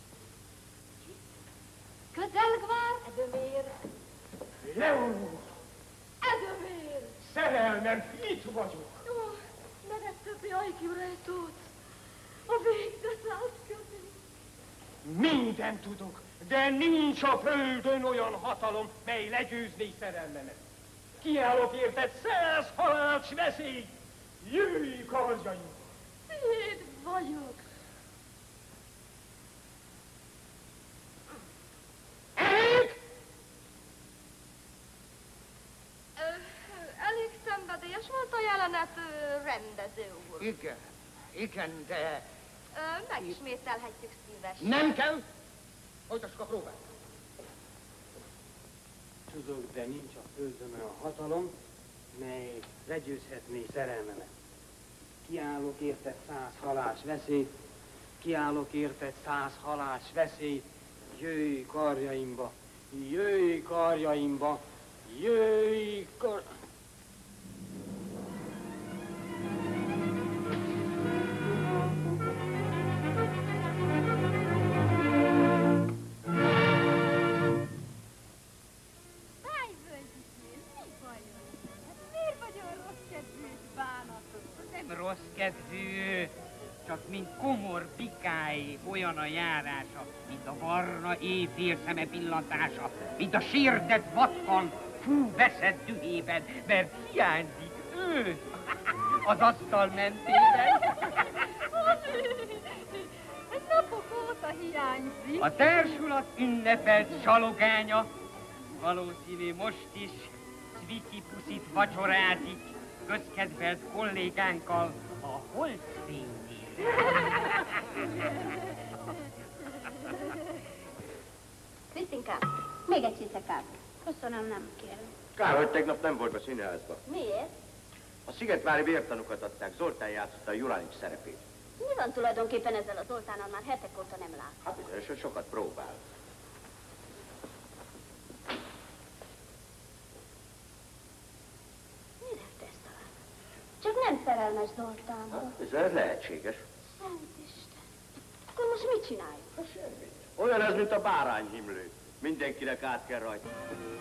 Közelg már, Edemér. Leó, Edemér. szerelmem, itt vagyok. Ó, ne többi ajkiurejtót. A végzetállt közé. Minden tudok, De nincs a földön olyan hatalom, mely legyőzné szerelmemet. Kiállok érted 100 halált s veszély. Jöjj, karjaim! Tiéd vagyok. Elég? Elég szenvedélyes volt a jelenet, rendező úr. Igen, de... Megismételhetjük szívesen. Nem kell! Folytassuk a próbát. Tudok, de nincs a földön olyan hatalom, mely legyőzhetné szerelmemet. Kiállok érted 100 halálos veszélyt, kiállok érted 100 halálos veszélyt, jöjj karjaimba, jöjj karjaimba, jöjj karjaimba. Csak mint komor bikáé olyan a járása, mint a barna éjfélszeme pillantása, mint a sérdett vatkan fú veszett dühében, mert hiányzik ő az asztal mentében. Napok óta hiányzik. A társulat ünnepelt salogánya valószínű most is Cviki-puszit vacsorázik közkedvelt kollégánkkal a Holcfénynél. Krisztinkám, még egy csésze kávét. Köszönöm, nem kérem. Kár, hogy tegnap nem volt a színházban. Miért? A szigetvári vértanukat adták, Zoltán játszotta a Juranics szerepét. Mi van tulajdonképpen ezzel a Zoltánnal? Már hetek óta nem lát. Hát bizonyos, hogy sokat próbál. Mire tesztelem? Csak nem szerelmes Zoltánba. Hát, ez lehetséges. Szent Isten. Akkor most mit csináljuk? Semmit. Olyan ez, mint a bárányhimlő. Mindenkinek át kell rajta.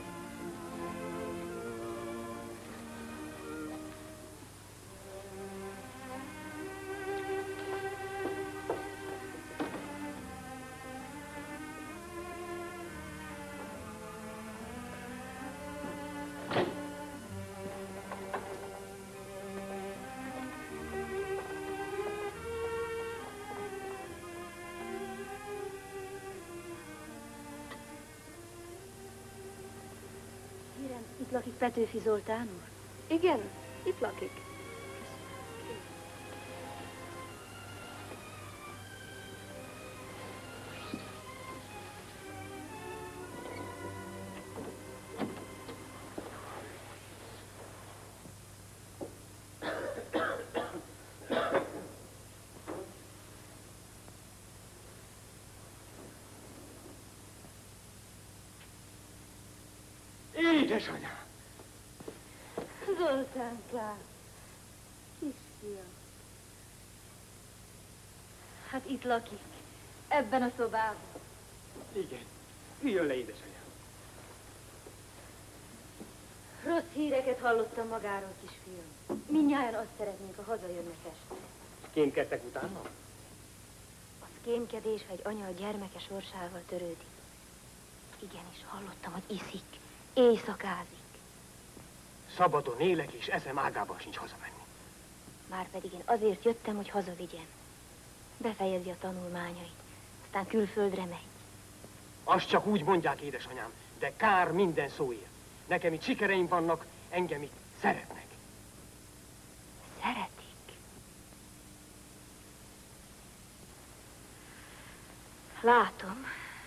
Itt lakik Petőfi Zoltán úr? Igen, itt lakik. Édesanyám! Zoltánkám, kisfiam. Hát itt lakik, ebben a szobában. Igen, üljön le, édesanyám. Rossz híreket hallottam magáról, kisfiam. Mindnyájan azt szeretnénk, ha hazajönne este. Kémkedtek utána? Az kémkedés, hogy anya a gyermeke sorsával törődik. Igenis, hallottam, hogy iszik, éjszakázik. Szabadon élek, és eszem ágában sincs hazamenni. Márpedig én azért jöttem, hogy hazavigyem. Befejezi a tanulmányait, aztán külföldre megy. Azt csak úgy mondják, édesanyám, de kár minden szóért. Nekem itt sikereim vannak, engem itt szeretnek. Szeretik? Látom.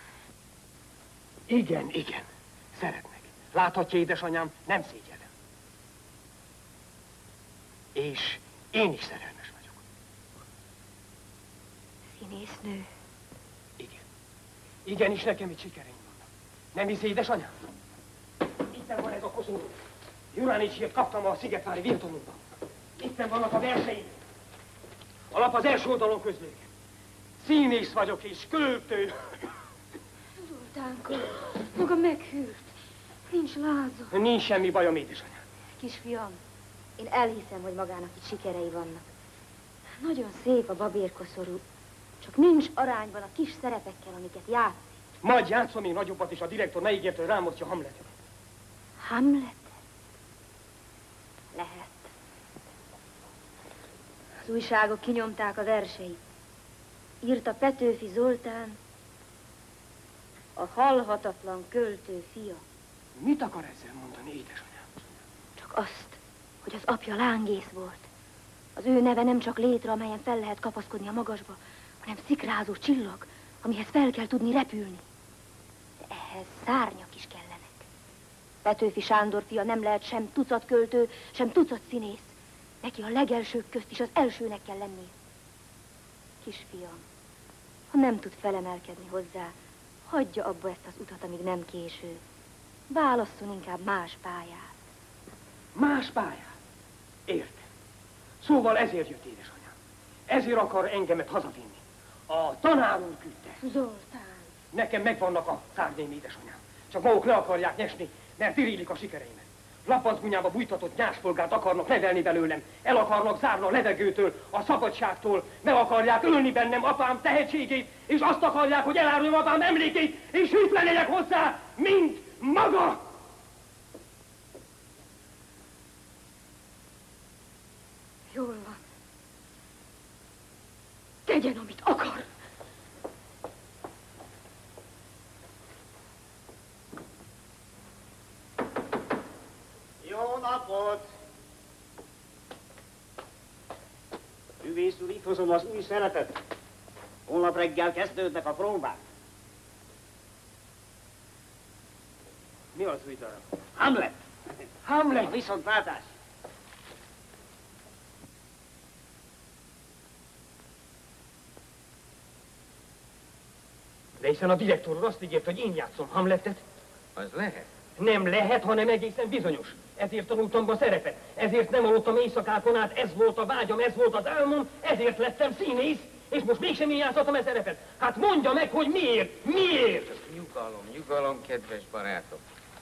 Igen, szeretnek. Láthatja, édesanyám, nem szégyellem. És én is szerelmes vagyok. Színésznő? Igen. Igenis, nekem itt sikereim vannak. Nem hisz, édesanyám? Itten van ez a kozó. Juranicsért kaptam a szigetvári vértanúban. Itten vannak a verseim. A lap az első oldalon közlődik. Színész vagyok és költő. Zoltánka, maga meghűlt. Nincs láza. Nincs semmi bajom, édesanyám. Kisfiam, én elhiszem, hogy magának itt sikerei vannak. Nagyon szép a babérkoszorú, csak nincs arányban a kis szerepekkel, amiket játszik. Majd játszom még nagyobbat, és a direktor ne ígért, hogy rámozdja Hamletet. Hamlet? Lehet. Az újságok kinyomták a verseit. Írta Petőfi Zoltán, a halhatatlan költő fia. Mit akar ezzel mondani, édesanyám? Csak azt, hogy az apja lángész volt. Az ő neve nem csak létre, amelyen fel lehet kapaszkodni a magasba, hanem szikrázó csillag, amihez fel kell tudni repülni. De ehhez szárnyak is kellenek. Petőfi Sándor fia nem lehet sem tucat költő, sem tucat színész. Neki a legelsők közt is az elsőnek kell lennie. Kisfiam, ha nem tud felemelkedni hozzá, hagyja abba ezt az utat, amíg nem késő. Válasszon inkább más pályát. Más pályát? Értem. Szóval ezért jött édesanyám. Ezért akar engemet hazavinni. A tanár úr küldte. Zoltán. Nekem megvannak a szárnyaim, édesanyám. Csak maguk le akarják nyesni, mert irílik a sikereimet. Lapaszgunyába bújtatott nyáspolgárt akarnak nevelni belőlem. El akarnak zárni a levegőtől, a szabadságtól. Meg akarják ölni bennem apám tehetségét, és azt akarják, hogy eláruljam apám emlékét, és hűtlen legyek hozzá, mint maga! Jól van. Tegyen, amit akar. Jó napot! Művész úr, itt hozom az új szerepet. Holnap reggel kezdődnek a próbák. Mi az új darab? Hamlet! Hamlet! A viszontlátás! De hiszen a direktor úr azt ígért, hogy én játszom Hamletet. Az lehet. Nem lehet, hanem egészen bizonyos. Ezért tanultam be a szerepet. Ezért nem aludtam éjszakákon át, ez volt a vágyam, ez volt az álmom, ezért lettem színész, és most mégsem én játszottam a szerepet. Hát mondja meg, hogy miért? Miért? Nyugalom, nyugalom, kedves barátok.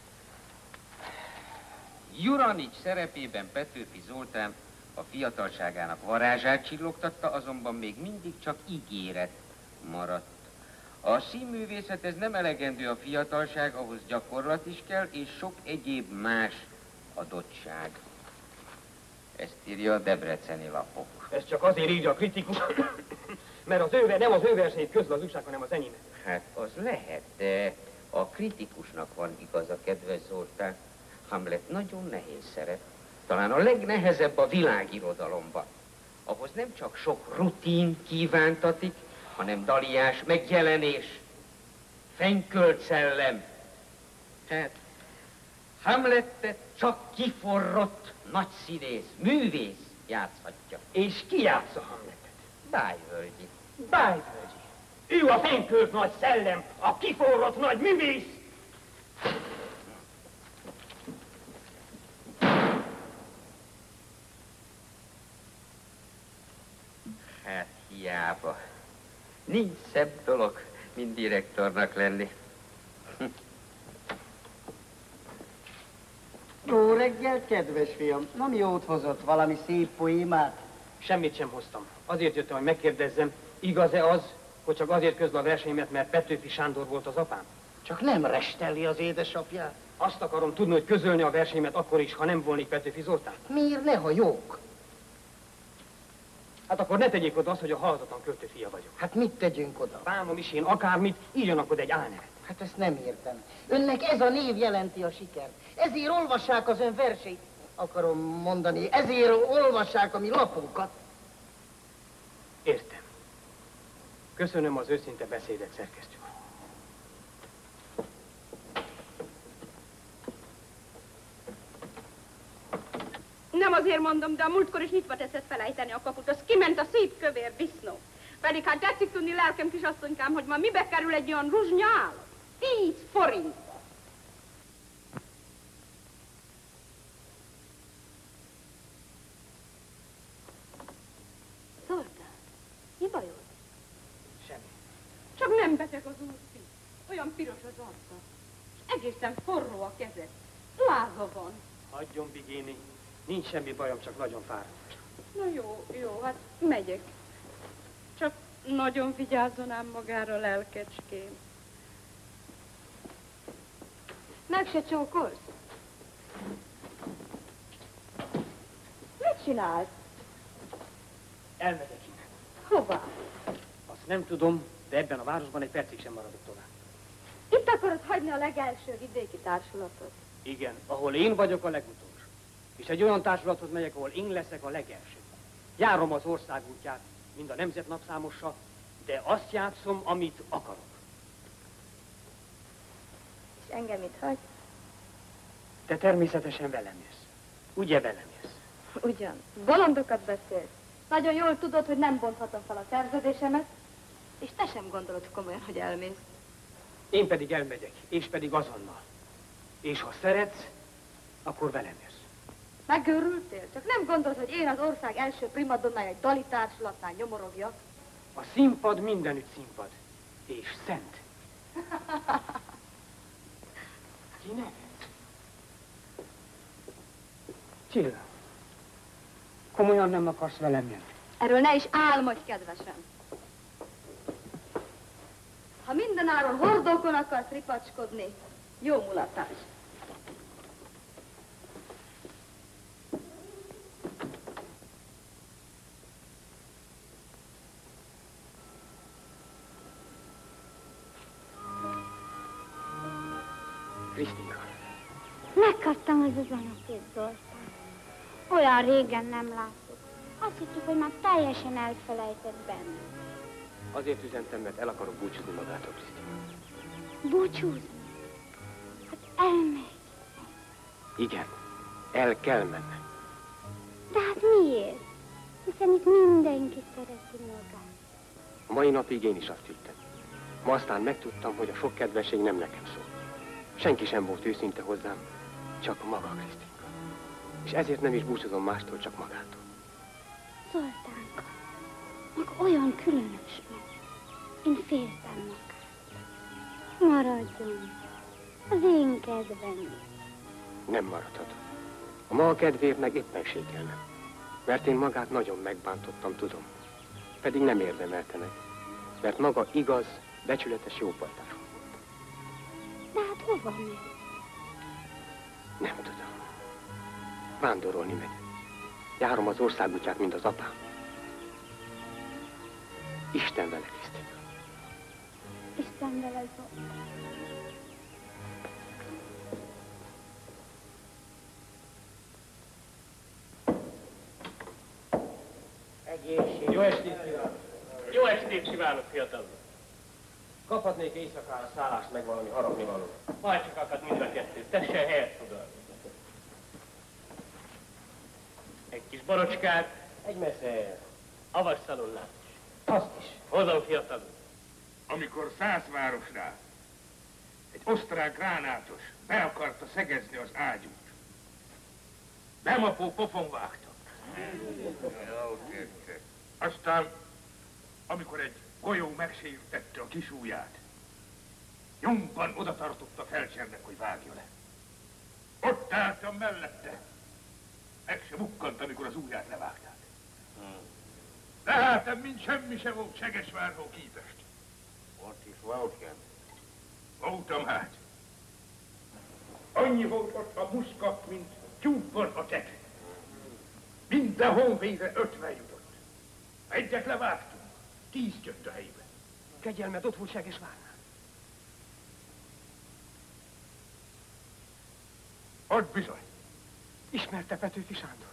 Juranics szerepében Petőfi Zoltán a fiatalságának varázsát csillogtatta, azonban még mindig csak ígéret maradt. A színművészet ez nem elegendő a fiatalság, ahhoz gyakorlat is kell, és sok egyéb más adottság. Ezt írja a debreceni lapok. Ez csak azért írja a kritikus, mert az őve, nem az ő verseit közül az újság, hanem az enyémet. Hát az lehet, de a kritikusnak van igaza, kedves Zoltán. Hamlet nagyon nehéz szerep. Talán a legnehezebb a világirodalomban. Ahhoz nem csak sok rutin kívántatik, hanem daliás megjelenés, fenkölt szellem. Hát, Hamletet csak kiforrott nagy színész, művész játszhatja. És ki játsza Hamletet? Bájvölgyi. Bájvölgyi. Ő a fenkölt nagy szellem, a kiforrott nagy művész. Hát hiába. Nincs szebb dolog, mint direktornak lenni. Jó reggelt, kedves fiam. Nem jót hozott valami szép poémát? Semmit sem hoztam. Azért jöttem, hogy megkérdezzem, igaz-e az, hogy csak azért közl a versenyemet, mert Petőfi Sándor volt az apám? Csak nem resteli az édesapját. Azt akarom tudni, hogy közölni a versenyemet akkor is, ha nem volnék Petőfi Zoltán. Miért ne, ha jók? Hát akkor ne tegyék oda azt, hogy a halhatatlan költő fia vagyok. Hát mit tegyünk oda? Bánom is én akármit, írjanak oda egy álnevet. Hát ezt nem értem. Önnek ez a név jelenti a sikert. Ezért olvassák az ön verseit. Akarom mondani, ezért olvassák a mi lapunkat. Értem. Köszönöm az őszinte beszédet, szerkesztő. Nem azért mondom, de a múltkor is nyitva teszed felejteni a kaput. Az kiment a szép kövér disznó. Pedig hát tetszik tudni, lelkem kisasszonykám, hogy ma mibe kerül egy olyan ruzsnyál? 10 forint. Zoltán, mi bajod? Semmi. Csak nem beteg az úrfi. Olyan piros az arca. És egészen forró a keze. Láza van. Hagyjon, Bigéni. Nincs semmi bajom, csak nagyon fáradt. Na jó, jó, hát megyek. Csak nagyon vigyázzon ám magára, lelkecském. Meg se csókolsz? Mit csinálsz? Elmegyek innen. Hová? Azt nem tudom, de ebben a városban egy percig sem maradok tovább. Itt akarod hagyni a legelső vidéki társulatot? Igen, ahol én vagyok a legutolsó. És egy olyan társulathoz megyek, ahol én leszek a legelső. Járom az ország útját, mind a nemzet napszámossa, de azt játszom, amit akarok. És engem itt hagy? Te természetesen velem jössz. Ugye velem jössz? Ugyan. Bolondokat beszélsz. Nagyon jól tudod, hogy nem bonthatom fel a szerződésemet, és te sem gondolod komolyan, hogy elmész. Én pedig elmegyek, és pedig azonnal. És ha szeretsz, akkor velem jössz. Megőrültél? Csak nem gondolod, hogy én az ország első primadonnája egy dali társulatnál nyomorogjak? A színpad mindenütt színpad. És szent. Ki nevet? Csilla, komolyan nem akarsz velem jönni? Erről ne is álmodj, kedvesem. Ha mindenáron hordókon akarsz ripacskodni, jó mulatás. Krisztinka. Megkaptam az üzenetét, Zoltán. Olyan régen nem láttuk. Azt hittük, hogy már teljesen elfelejtett benne. Azért üzentem, mert el akarok búcsúzni magától, Krisztinka. Búcsúzni? Hát elmegy. Igen, el kell mennem. De hát miért? Hiszen itt mindenki szereti magát. A mai napig én is azt hittem. Ma aztán megtudtam, hogy a sok kedvesség nem nekem szól. Senki sem volt őszinte hozzám, csak maga, Krisztinka. És ezért nem is búcsúzom mástól, csak magától. Zoltánka, maga olyan különös meg. Én féltem magát. Maradjon. Az én kedvem. Nem maradhat. A maga kedvéért meg éppenséggel nem. Mert én magát nagyon megbántottam, tudom. Pedig nem érdemelte meg. Mert maga igaz, becsületes jópajtás volt. De hát hova megy? Nem tudom. Vándorolni megy. Járom az országútját, mint az apám. Isten vele, Krisztina. Isten vele, Zoltán. Egészség. Jó estét kívánok! Jó estét kívánok, fiatal! Kaphatnék éjszakára szállást meg valami harapni való? Majd csak akad mind a kettő. Tessen helyet, tudod. Egy kis borocskát. Egy messze. Avas szalonnát is. Azt is. Hozom, fiatal. Amikor Szászvárosnál egy osztrák gránátos be akarta szegezni az ágyút. Bemapó pofon vágta. Aztán, amikor egy golyó megsértette a kis ujját, nyomban oda tartotta felcsernek, hogy vágja le. Ott álltam mellette. Meg se bukkant, amikor az ujját levágták. Lehetem, mint semmi sem volt Segesvárról képest. Ott is volt, Voltam hát. Annyi volt ott a muszka, mint tyúkban a tető. Minden honvédre 50 jutott. Egyet levágtunk, 10 jött a helybe. Kegyelmed ott volt Segesvárnál. Ott bizony. Ismerte Petőfi Sándort?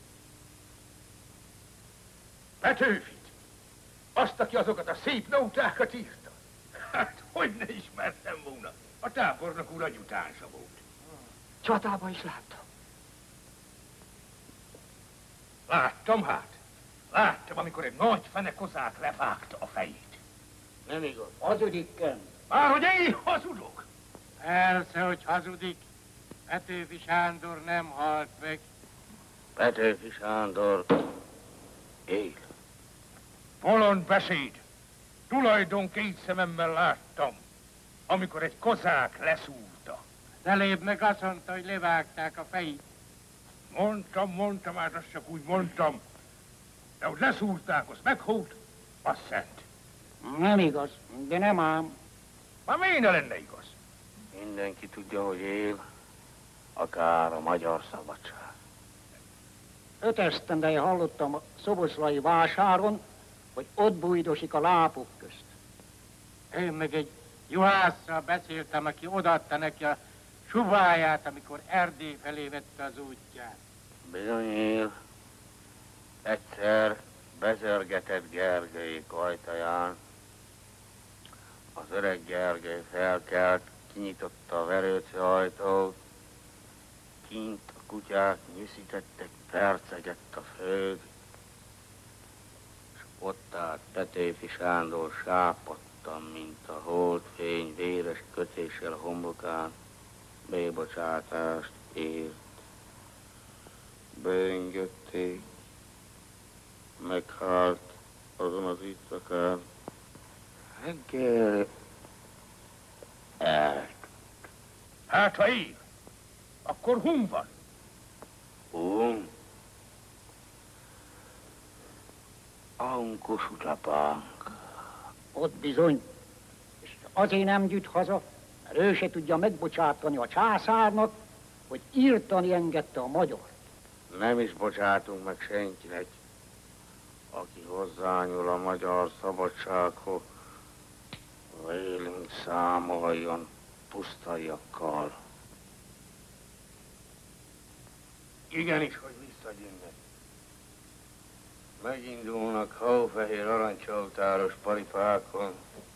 Petőfit? Azt, aki azokat a szép nótákat írta? Hát, hogy ne ismertem volna. A tábornok úr agyutánsa volt. Csatában is láttam. Láttam hát. Láttam, amikor egy nagy fenekozák levágta a fejét. Nem igaz. Hazudik-ken. Már hogy én hazudok? Persze, hogy hazudik. Petőfi Sándor nem halt meg. Petőfi Sándor él. Bolond beszéd. Tulajdon két szememmel láttam, amikor egy kozák leszúrta. Az elébb meg azt mondta, hogy levágták a fejét. Mondtam, hát azt csak úgy mondtam. De hogy leszúrták, az meghólt, az szent. Nem igaz, de nem ám. Már miért ne lenne igaz? Mindenki tudja, hogy él, akár a magyar szabadság. 5 esztendeje hallottam a szoboszlai vásáron, hogy ott bújdosik a lápok közt. Én meg egy juhásszal beszéltem, aki odaadta neki a suváját, amikor Erdély felé vette az útját. Bizony él. Egyszer bezörgetett Gergelyék ajtaján. Az öreg Gergely felkelt, kinyitotta a verőce ajtót, kint a kutyák nyiszítettek, percegett a föld, és ott állt Petőfi Sándor sápadtan, mint a holdfény, véres kötéssel a homlokán, bébocsátást ért. Beengedték, meghalt azon az éjszakán. Reggel Hát, ha él, akkor hun van. Hun? Un Kossuth-lapánk. Ott bizony. És azért nem gyűjt haza, mert ő se tudja megbocsátani a császárnak, hogy írtani engedte a magyar. Nem is bocsátunk meg senkinek, aki hozzányúl a magyar szabadsághoz, vélünk számoljon pusztaiakkal. Igenis, hogy visszajönnek. Megindulnak hófehér aranycsoltáros paripákon.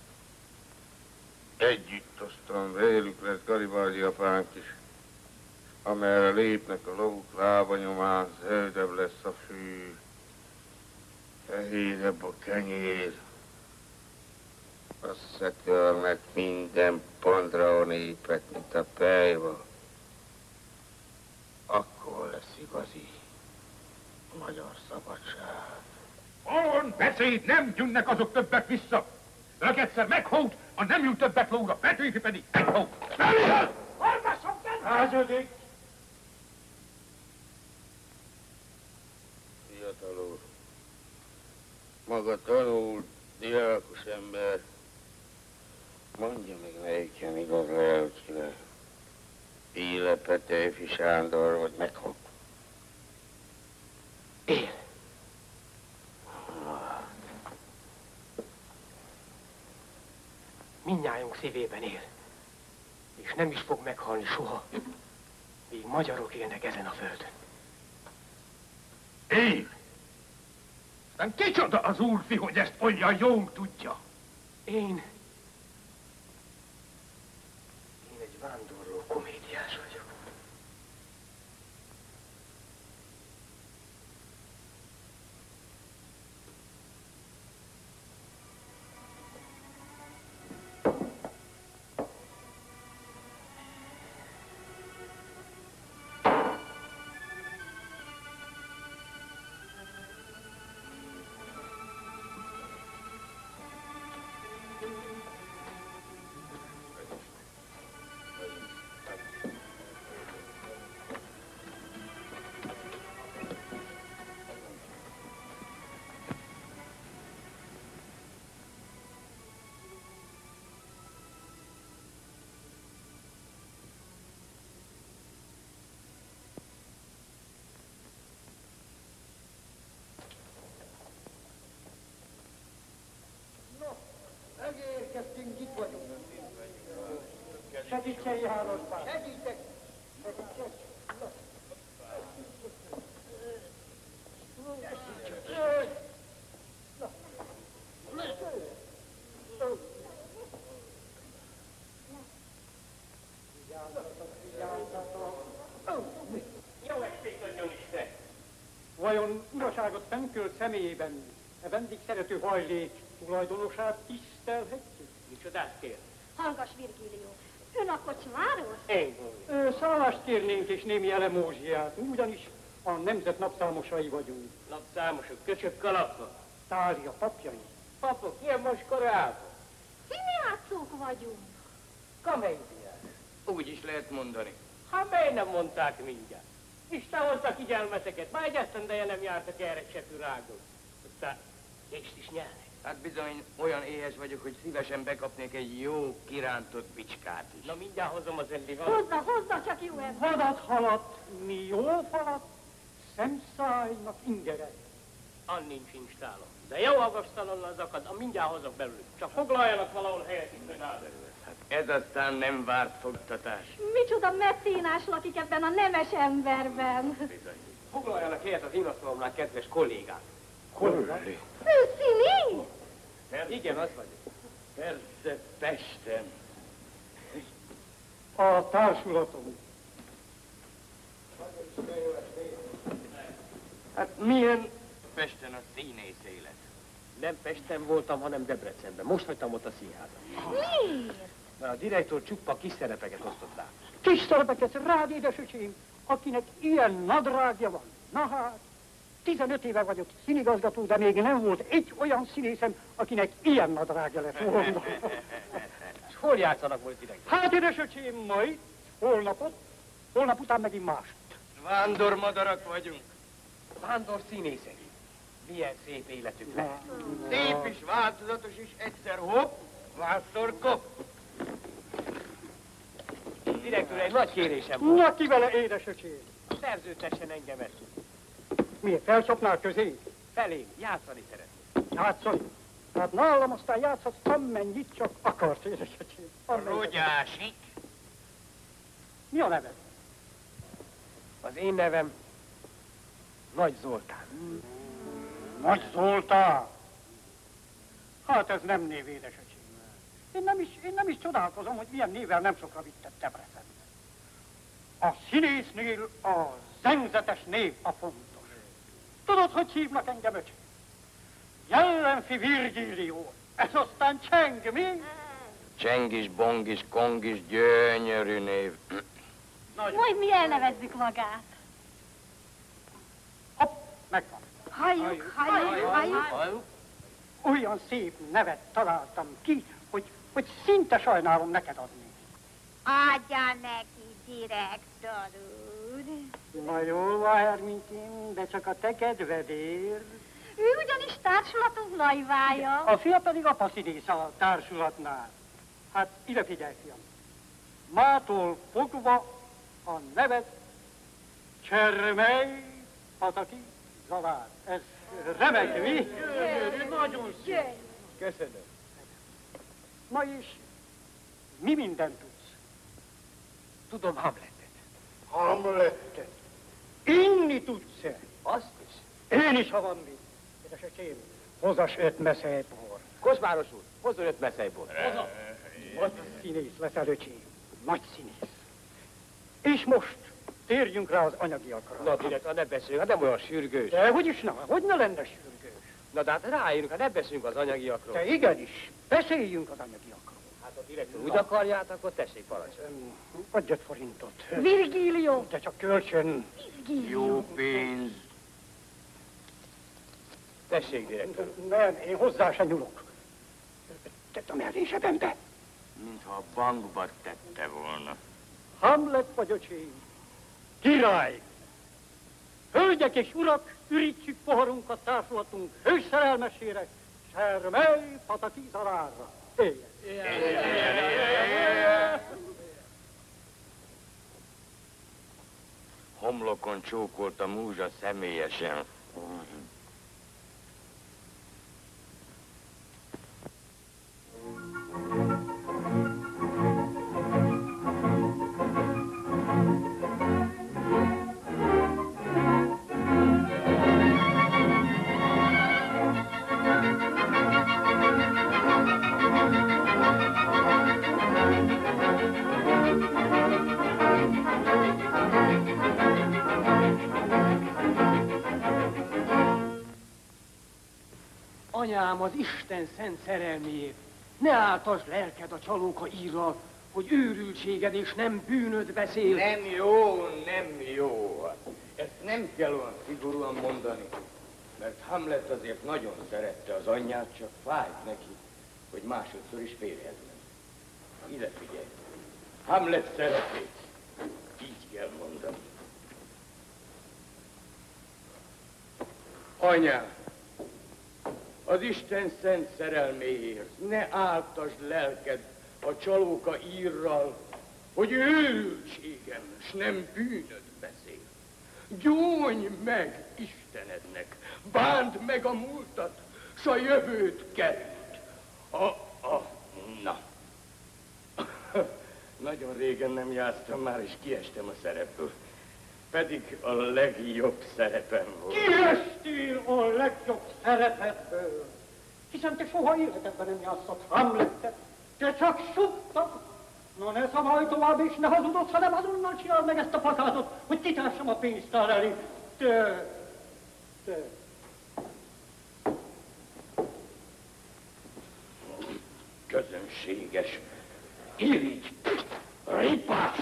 Együtt aztán vélük lesz Garibaldi apánk is. Amerre lépnek a lovuk lábanyomán, zöldebb lesz a fű, fehérebb a kenyér. Összetörnek minden pontra a népet, mint a pejva. Akkor lesz igazi magyar szabadság. On beszéd, nem jönnek azok többek vissza. Ők egyszer meghót, a nem jön többet lóra, Petőfi pedig meghót. Felüljön! Hallgasson benne! Házadik! Fiatal úr, maga tanult, diákos ember, mondja meg melyiken igaz lelkire. Éle Petőfi Sándor, vagy meghót? Él. Mindnyájunk szívében él, és nem is fog meghalni soha, míg magyarok élnek ezen a földön. Él! Nem kicsoda az úrfi, hogy ezt olyan jól tudja? Én egy vándorló komédiás vagyok. Megérkeztünk, itt vagyunk. Segítsen, János bár. Segítek! Segítsen! Jó estét, adjon Isten! Vajon uraságot fennkölt személyében e vendég szerető hajlék tulajdonosát tisztelhetjük? Micsodát kér? Hallgass, Virgílió, ön a kocsmáról? Én vagyok. Szállást kérnénk és némi elemózsiát, ugyanis a nemzet napszámosai vagyunk. Napszámosok, köcsök kalapba. Tália papjai. Papok, ilyen most korában. Színjátszók vagyunk. Kamédiás. Úgy is lehet mondani. Hát miért nem mondták mindjárt? Isten hozta figyelmeteket, már egy esztendeje nem jártak erre csepű rágon. Aztán részt is nyernek. Hát bizony olyan éhes vagyok, hogy szívesen bekapnék egy jó kirántott bicskát is. Na mindjárt hozom az elli Hozza csak jó ember. Hadat halat, mi jó falat, szemszájnak ingere. Nincs installom. De jó agasztalon az akad, mindjárt hozok belőle. Csak foglaljanak valahol helyet, itt Hát ez aztán nem várt fogtatás. Micsoda meccénás lakik ebben a nemes emberben. Foglaljanak helyet az én asztalomnál, kedves kollégák. Kollégák? Színi? Igen, az vagyok. Persze, Pesten. A társulatom. Hát milyen Pesten a színész élet? Nem Pesten voltam, hanem Debrecenben. Most hagytam ott a színházat. Miért? Mert a direktor csupa kis szerepeket osztott rá. Kis szerepeket rád, édesöcsém, akinek ilyen nadrágja van. Na hát, 15 éve vagyok színigazgató, de még nem volt egy olyan színészem, akinek ilyen nadrágja lett volna. És hol játszanak most direktor? Hát, édesöcsém, majd holnap után megint mást. Vándormadarak vagyunk. Vándor színészek. Milyen szép életük lehet. Szép is, változatos is, egyszer hopp, másszor kop. Direktor, egy nagy kérésem volt. Na, ki vele, édesöcsém? Szerződtessen engemet. Miért, felcsapnál közé? Felém, játszani szeretnék. Játszani? Hát nálam aztán játszhatsz amennyit csak akart, édesöcsém. Rogyásik. Mi a neved? Az én nevem Nagy Zoltán. Nagy Zoltán? Hát ez nem név, édesöcsém. Én nem is csodálkozom, hogy milyen névvel nem sokra vitted Debrecenbe. A színésznél a zengzetes név a fontos. Tudod, hogy hívnak engem, öcsém? Jellemfi Virgílió. Ez aztán cseng, mi? Csengis, bongis, kongis, gyönyörű név. Majd mi elnevezzük magát. Hopp, megvan. Halljuk. Olyan szép nevet találtam ki, hogy szinte sajnálom neked adni. Adja neki, direktor úr. Na jól van, Herminkém, de csak a te kedvedért. Ő ugyanis társulatunk nagyvája. A fia pedig apa színész a társulatnál. Hát ide figyelj, fiam. Mától fogva a neved Csermely Pataki Zalár. Ez remek, mi? Nagyon szép. Köszönöm. Na és mi mindent tudsz? Tudom Hamletet. Hamletet? Inni tudsz-e? Azt is. Én is, ha van mi. Édesöcsém, hozas 5 meszelybor. Kocsmáros úr, hozzon 5 meszelybor. Nagy színész leszel, öcsém. Nagy színész. És most térjünk rá az anyagiakra. Na, direktor, ne beszéljünk, hát nem olyan sürgős. De hogy ne lenne sürgős? Na, de hát ráérünk, hát ne beszéljünk az anyagiakról. De igenis, beszéljünk az anyagiakról. Hát a direktor úgy akarját, akkor tessék, parancsolj. Adj 5 forintot. Virgílió. De csak kölcsön. Jó pénz. Tessék, direktor. Nem, én hozzá se nyúlok. Tedd a mellé zsebembe. Mintha a bankba tette volna. Hamlet vagy, öcsém. Király! Hölgyek és urak, ürítsük poharunkat társulatunk hős szerelmesére, Csermely Pataki Zalárra. Éljen! Homlokon csókolt a múzsa személyesen. Anyám, az Isten szent szerelméért, ne áltasd lelked a csalóka írral, hogy őrültséged és nem bűnöd beszél. Nem jó, nem jó. Ezt nem kell olyan szigorúan mondani, mert Hamlet azért nagyon szerette az anyját, csak fájt neki, hogy másodszor is férjhez ment. Ide figyelj. Hamlet szeretét. Így kell mondani. Anyám, Az Isten szent szerelméért ne áltasd lelked a csalóka írral, hogy őrültségem, s nem bűnöd beszél. Gyónj meg Istenednek, bánd meg a múltat, s a jövőt került. Na. Nagyon régen nem játsztam már, és kiestem a szerepből. Pedig a legjobb szerepem volt. Kiestél a legjobb szerepedből, hiszen te soha életedben nem játszott Hamletet, te csak suttad. Na ne szabálj tovább, és ne hazudozz, hanem azonnal csináld meg ezt a plakátot, hogy kitársam a pénztár elé. Te. Közönséges, irigy, ripás.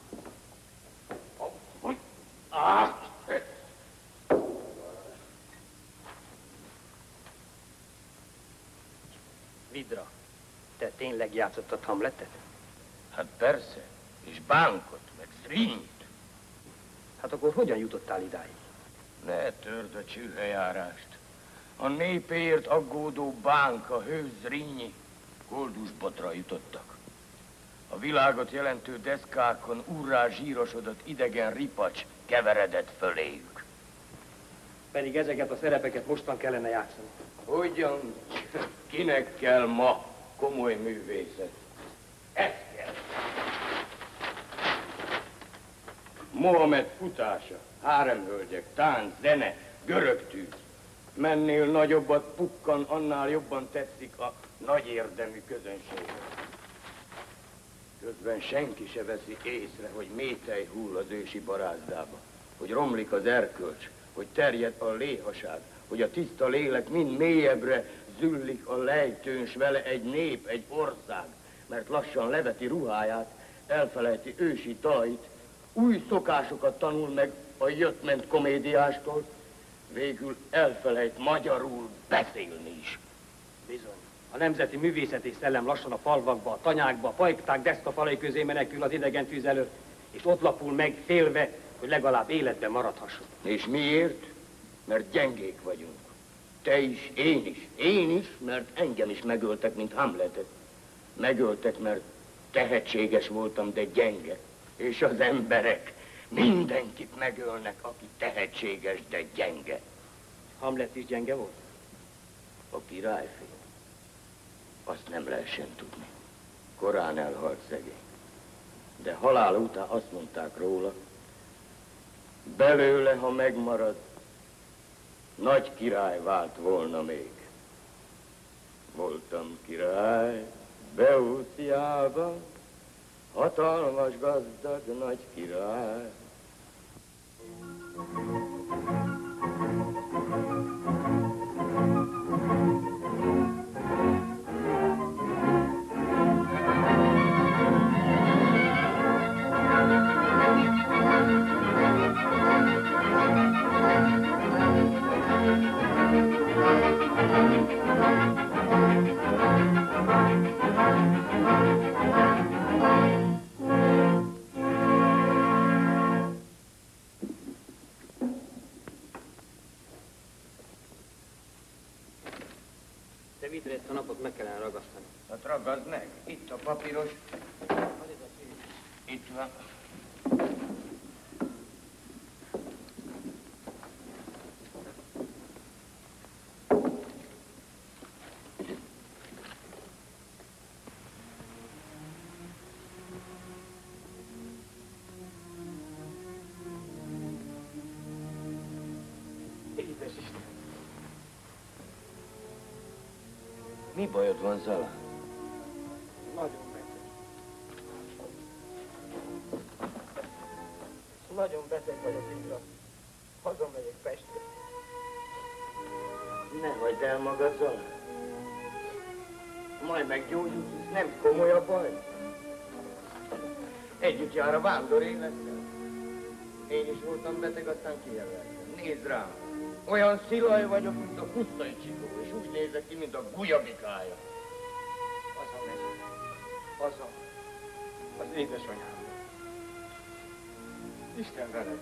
Vidra, te tényleg játszottad Hamletet? Hát persze, és Bánkot, meg Zrínyt. Hát akkor hogyan jutottál idáig? Ne törd a csülhejárást. A népéért aggódó Bánk, a hő Zrínyi koldusbotra jutottak. A világot jelentő deszkákon urrá zsírosodott idegen ripacs keveredett föléjük. Pedig ezeket a szerepeket mostan kellene játszani. Hogyan? Kinek kell ma komoly művészet? Ez kell. Mohamed futása, háremhölgyek, tánc, zene, görög tűz. Mennél nagyobbat pukkan, annál jobban tetszik a nagy érdemű közönség. Közben senki se veszi észre, hogy métej hull az ősi barázdába, hogy romlik az erkölcs, hogy terjed a léhaság, hogy a tiszta lélek mind mélyebbre züllik a lejtőn, s vele egy nép, egy ország, mert lassan leveti ruháját, elfelejti ősi dalait, új szokásokat tanul meg a jött-ment komédiástól, végül elfelejt magyarul beszélni is. Bizony. A nemzeti művészeti szellem lassan a falvakba, a tanyákba, a pajkták deszkafalai közé menekül az idegen tűz előtt, és ott lapul meg félve, hogy legalább életben maradhasson. És miért? Mert gyengék vagyunk. Te is, én is, mert engem is megöltek, mint Hamletet. Megöltek, mert tehetséges voltam, de gyenge. És az emberek mindenkit megölnek, aki tehetséges, de gyenge. Hamlet is gyenge volt? A királyfi. Azt nem lehessen tudni. Korán elhalt szegény. De halála után azt mondták róla, belőle, ha megmarad, nagy király vált volna még. Voltam király Beóciában, hatalmas, gazdag, nagy király. Vidre, ezt a napot meg kellene ragasztani. Hát ragaszd meg. Itt a papíros. Itt van. Édes Isten! Mi bajod van, Zala? Nagyon beteg. Nagyon beteg vagyok, Indra. Hazamegyek Pestre. Ne hagyd el magad, Zala. Majd meggyógyulsz, nem komoly a baj. Együtt jár a vándor élettel. Én is voltam beteg, aztán kijelöltem. Nézd rám! Olyan szilaj vagyok, mint a pusztai csikó, és úgy nézek ki, mint a gulyabikája. Haza. Az édesanyám. Isten veled.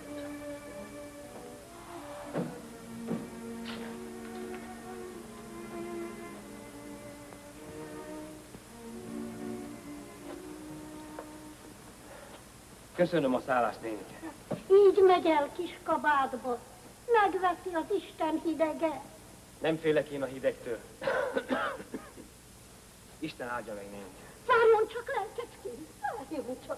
Köszönöm a szállást, nénike. Így megy el kis kabátba. Megveszi az Isten hidege. Nem félek én a hidegtől. Isten áldja meg, nénike. Várjon csak, lelkecském, várjon csak.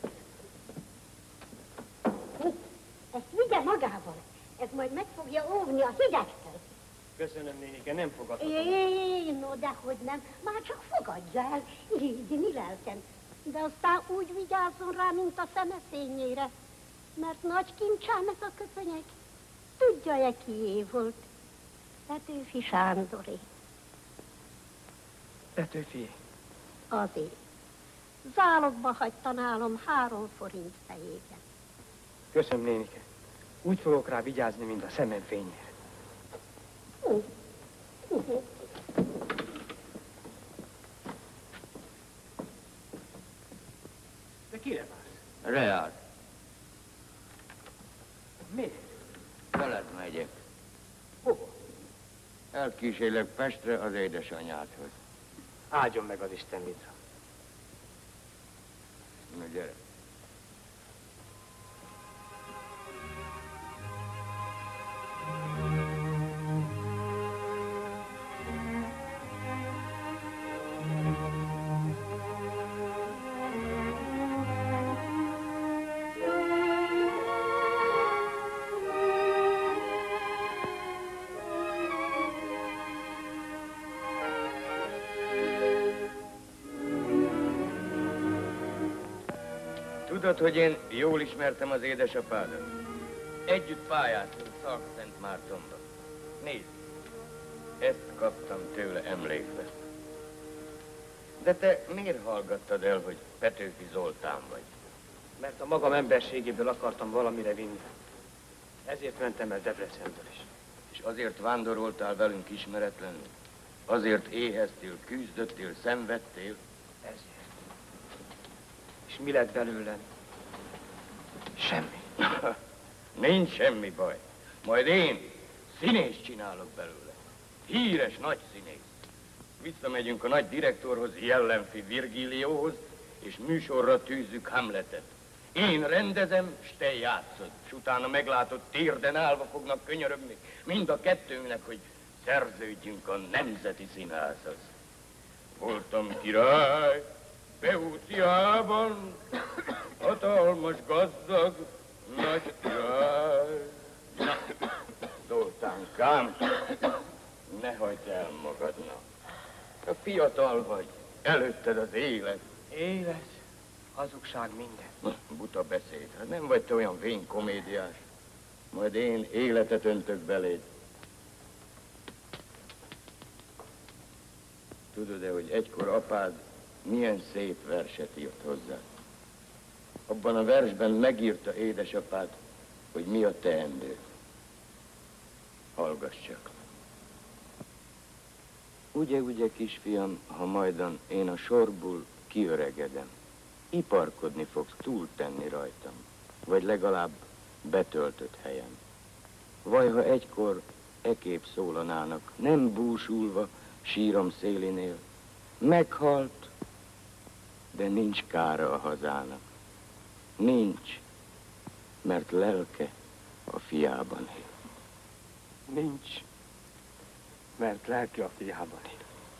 Ezt vigye magával. Ez majd meg fogja óvni a hidegtől. Köszönöm, nénike, nem fogadhatom. No, dehogy nem. Már csak fogadja el. Így, lelkem. De aztán úgy vigyázzon rá, mint a szeme fényére. Mert nagy kincsám ez a köpenyek. Tudja-e, kié volt? Petőfi Sándoré. Petőfi? Azért. Zálogba hagyta nálam 3 forint fejében. Köszönöm, nénike. Úgy fogok rá vigyázni, mint a szemem fényére. De kire vársz? Reád. Miért? Veled megyek. Hova? Elkísérlek Pestre az édesanyádhoz. Áldjon meg az Isten vidra. Na gyere. Tudod, hogy én jól ismertem az édesapádat? Együtt pályáztunk Szalkszentmártonba. Nézd, ezt kaptam tőle emlékbe. De te miért hallgattad el, hogy Petőfi Zoltán vagy? Mert a magam emberségéből akartam valamire vinni. Ezért mentem el Debrecenből is. És azért vándoroltál velünk ismeretlenül? Azért éheztél, küzdöttél, szenvedtél? Ezért. És mi lett belőlem? Semmi. Nincs semmi baj. Majd én színész csinálok belőle. Híres nagy színész. Visszamegyünk a nagy direktorhoz, Jellemfi Virgílióhoz, és műsorra tűzzük Hamletet. Én rendezem, s te játszod. S utána meglátod, térden állva fognak könyörögni mind a kettőnknek, hogy szerződjünk a Nemzeti Színházhoz. Voltam király, Beóciában, hatalmas, gazdag, nagy király. Na, Zoltánkám, ne hagyd el magadnak. A fiatal vagy, előtted az élet. Élet, hazugság, minden. Buta beszéd, hát nem vagy te olyan vén komédiás. Majd én életet öntök beléd. Tudod-e, hogy egykor apád milyen szép verset írt hozzá? Abban a versben megírta édesapád, hogy mi a teendő. Hallgass csak. Ugye, kisfiam, ha majdan én a sorból kiöregedem, iparkodni fogsz túltenni rajtam, vagy legalább betöltött helyen. Vaj, ha egykor ekép szólanának, nem búsulva sírom szélinél, meghalt, de nincs kára a hazának. Nincs, mert lelke a fiában él. Nincs, mert lelke a fiában él.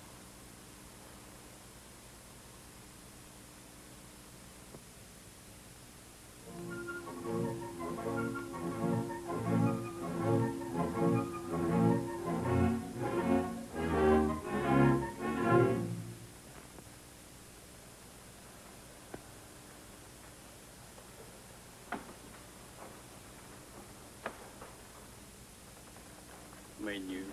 Menjünk.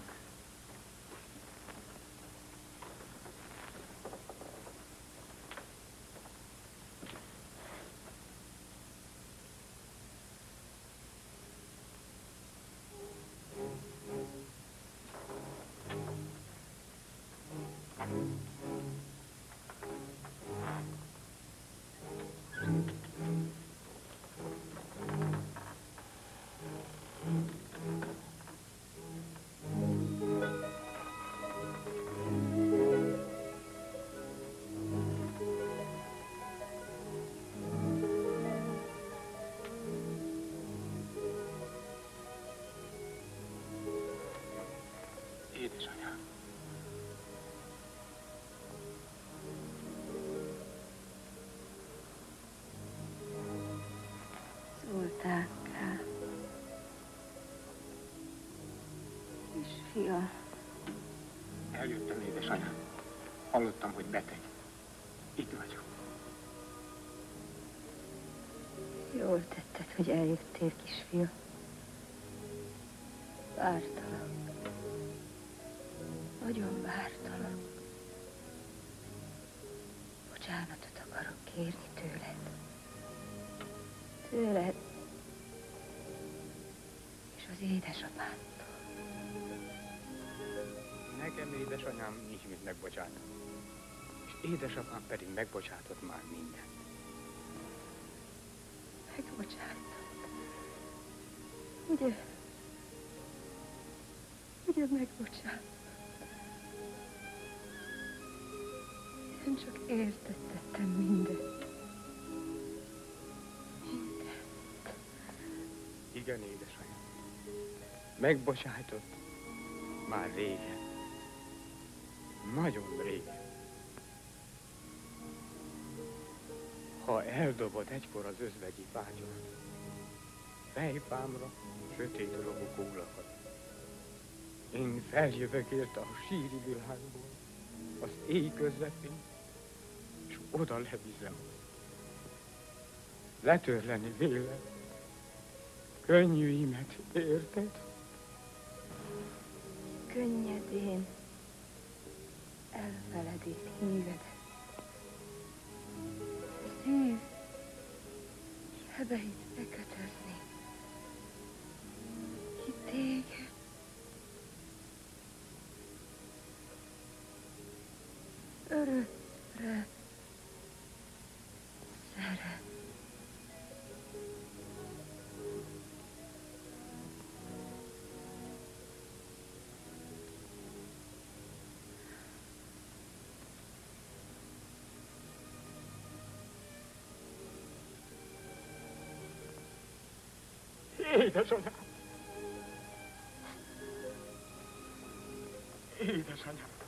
Fia. Eljöttem, édesanyám. Hallottam, hogy beteg. Itt vagyok. Jól tetted, hogy eljöttél, kisfiú. Vártalak. Nagyon vártalak. Bocsánatot akarok kérni tőled. Tőled és az édesapádtól. Nekem édesanyám nincs mit megbocsátani. És édesapám pedig megbocsátott már mindent. Megbocsátott. Ugye? Ugye megbocsátott? Én csak értettem mindent. Igen, édesanyám. Megbocsájtott már régen. Nagyon régen. Ha eldobod egykor az özvegyi vágyat, fejfámra sötét robogólakat. Én feljövök érte a síri világból, az éj közepén, és oda leviszem. Letörleni vélem könnyűimet, érted? Könnyedén elfeledít hívedet. Szív sebeit bekötözni. Ki téged örökre szeret. Édesanyám! Édesanyám!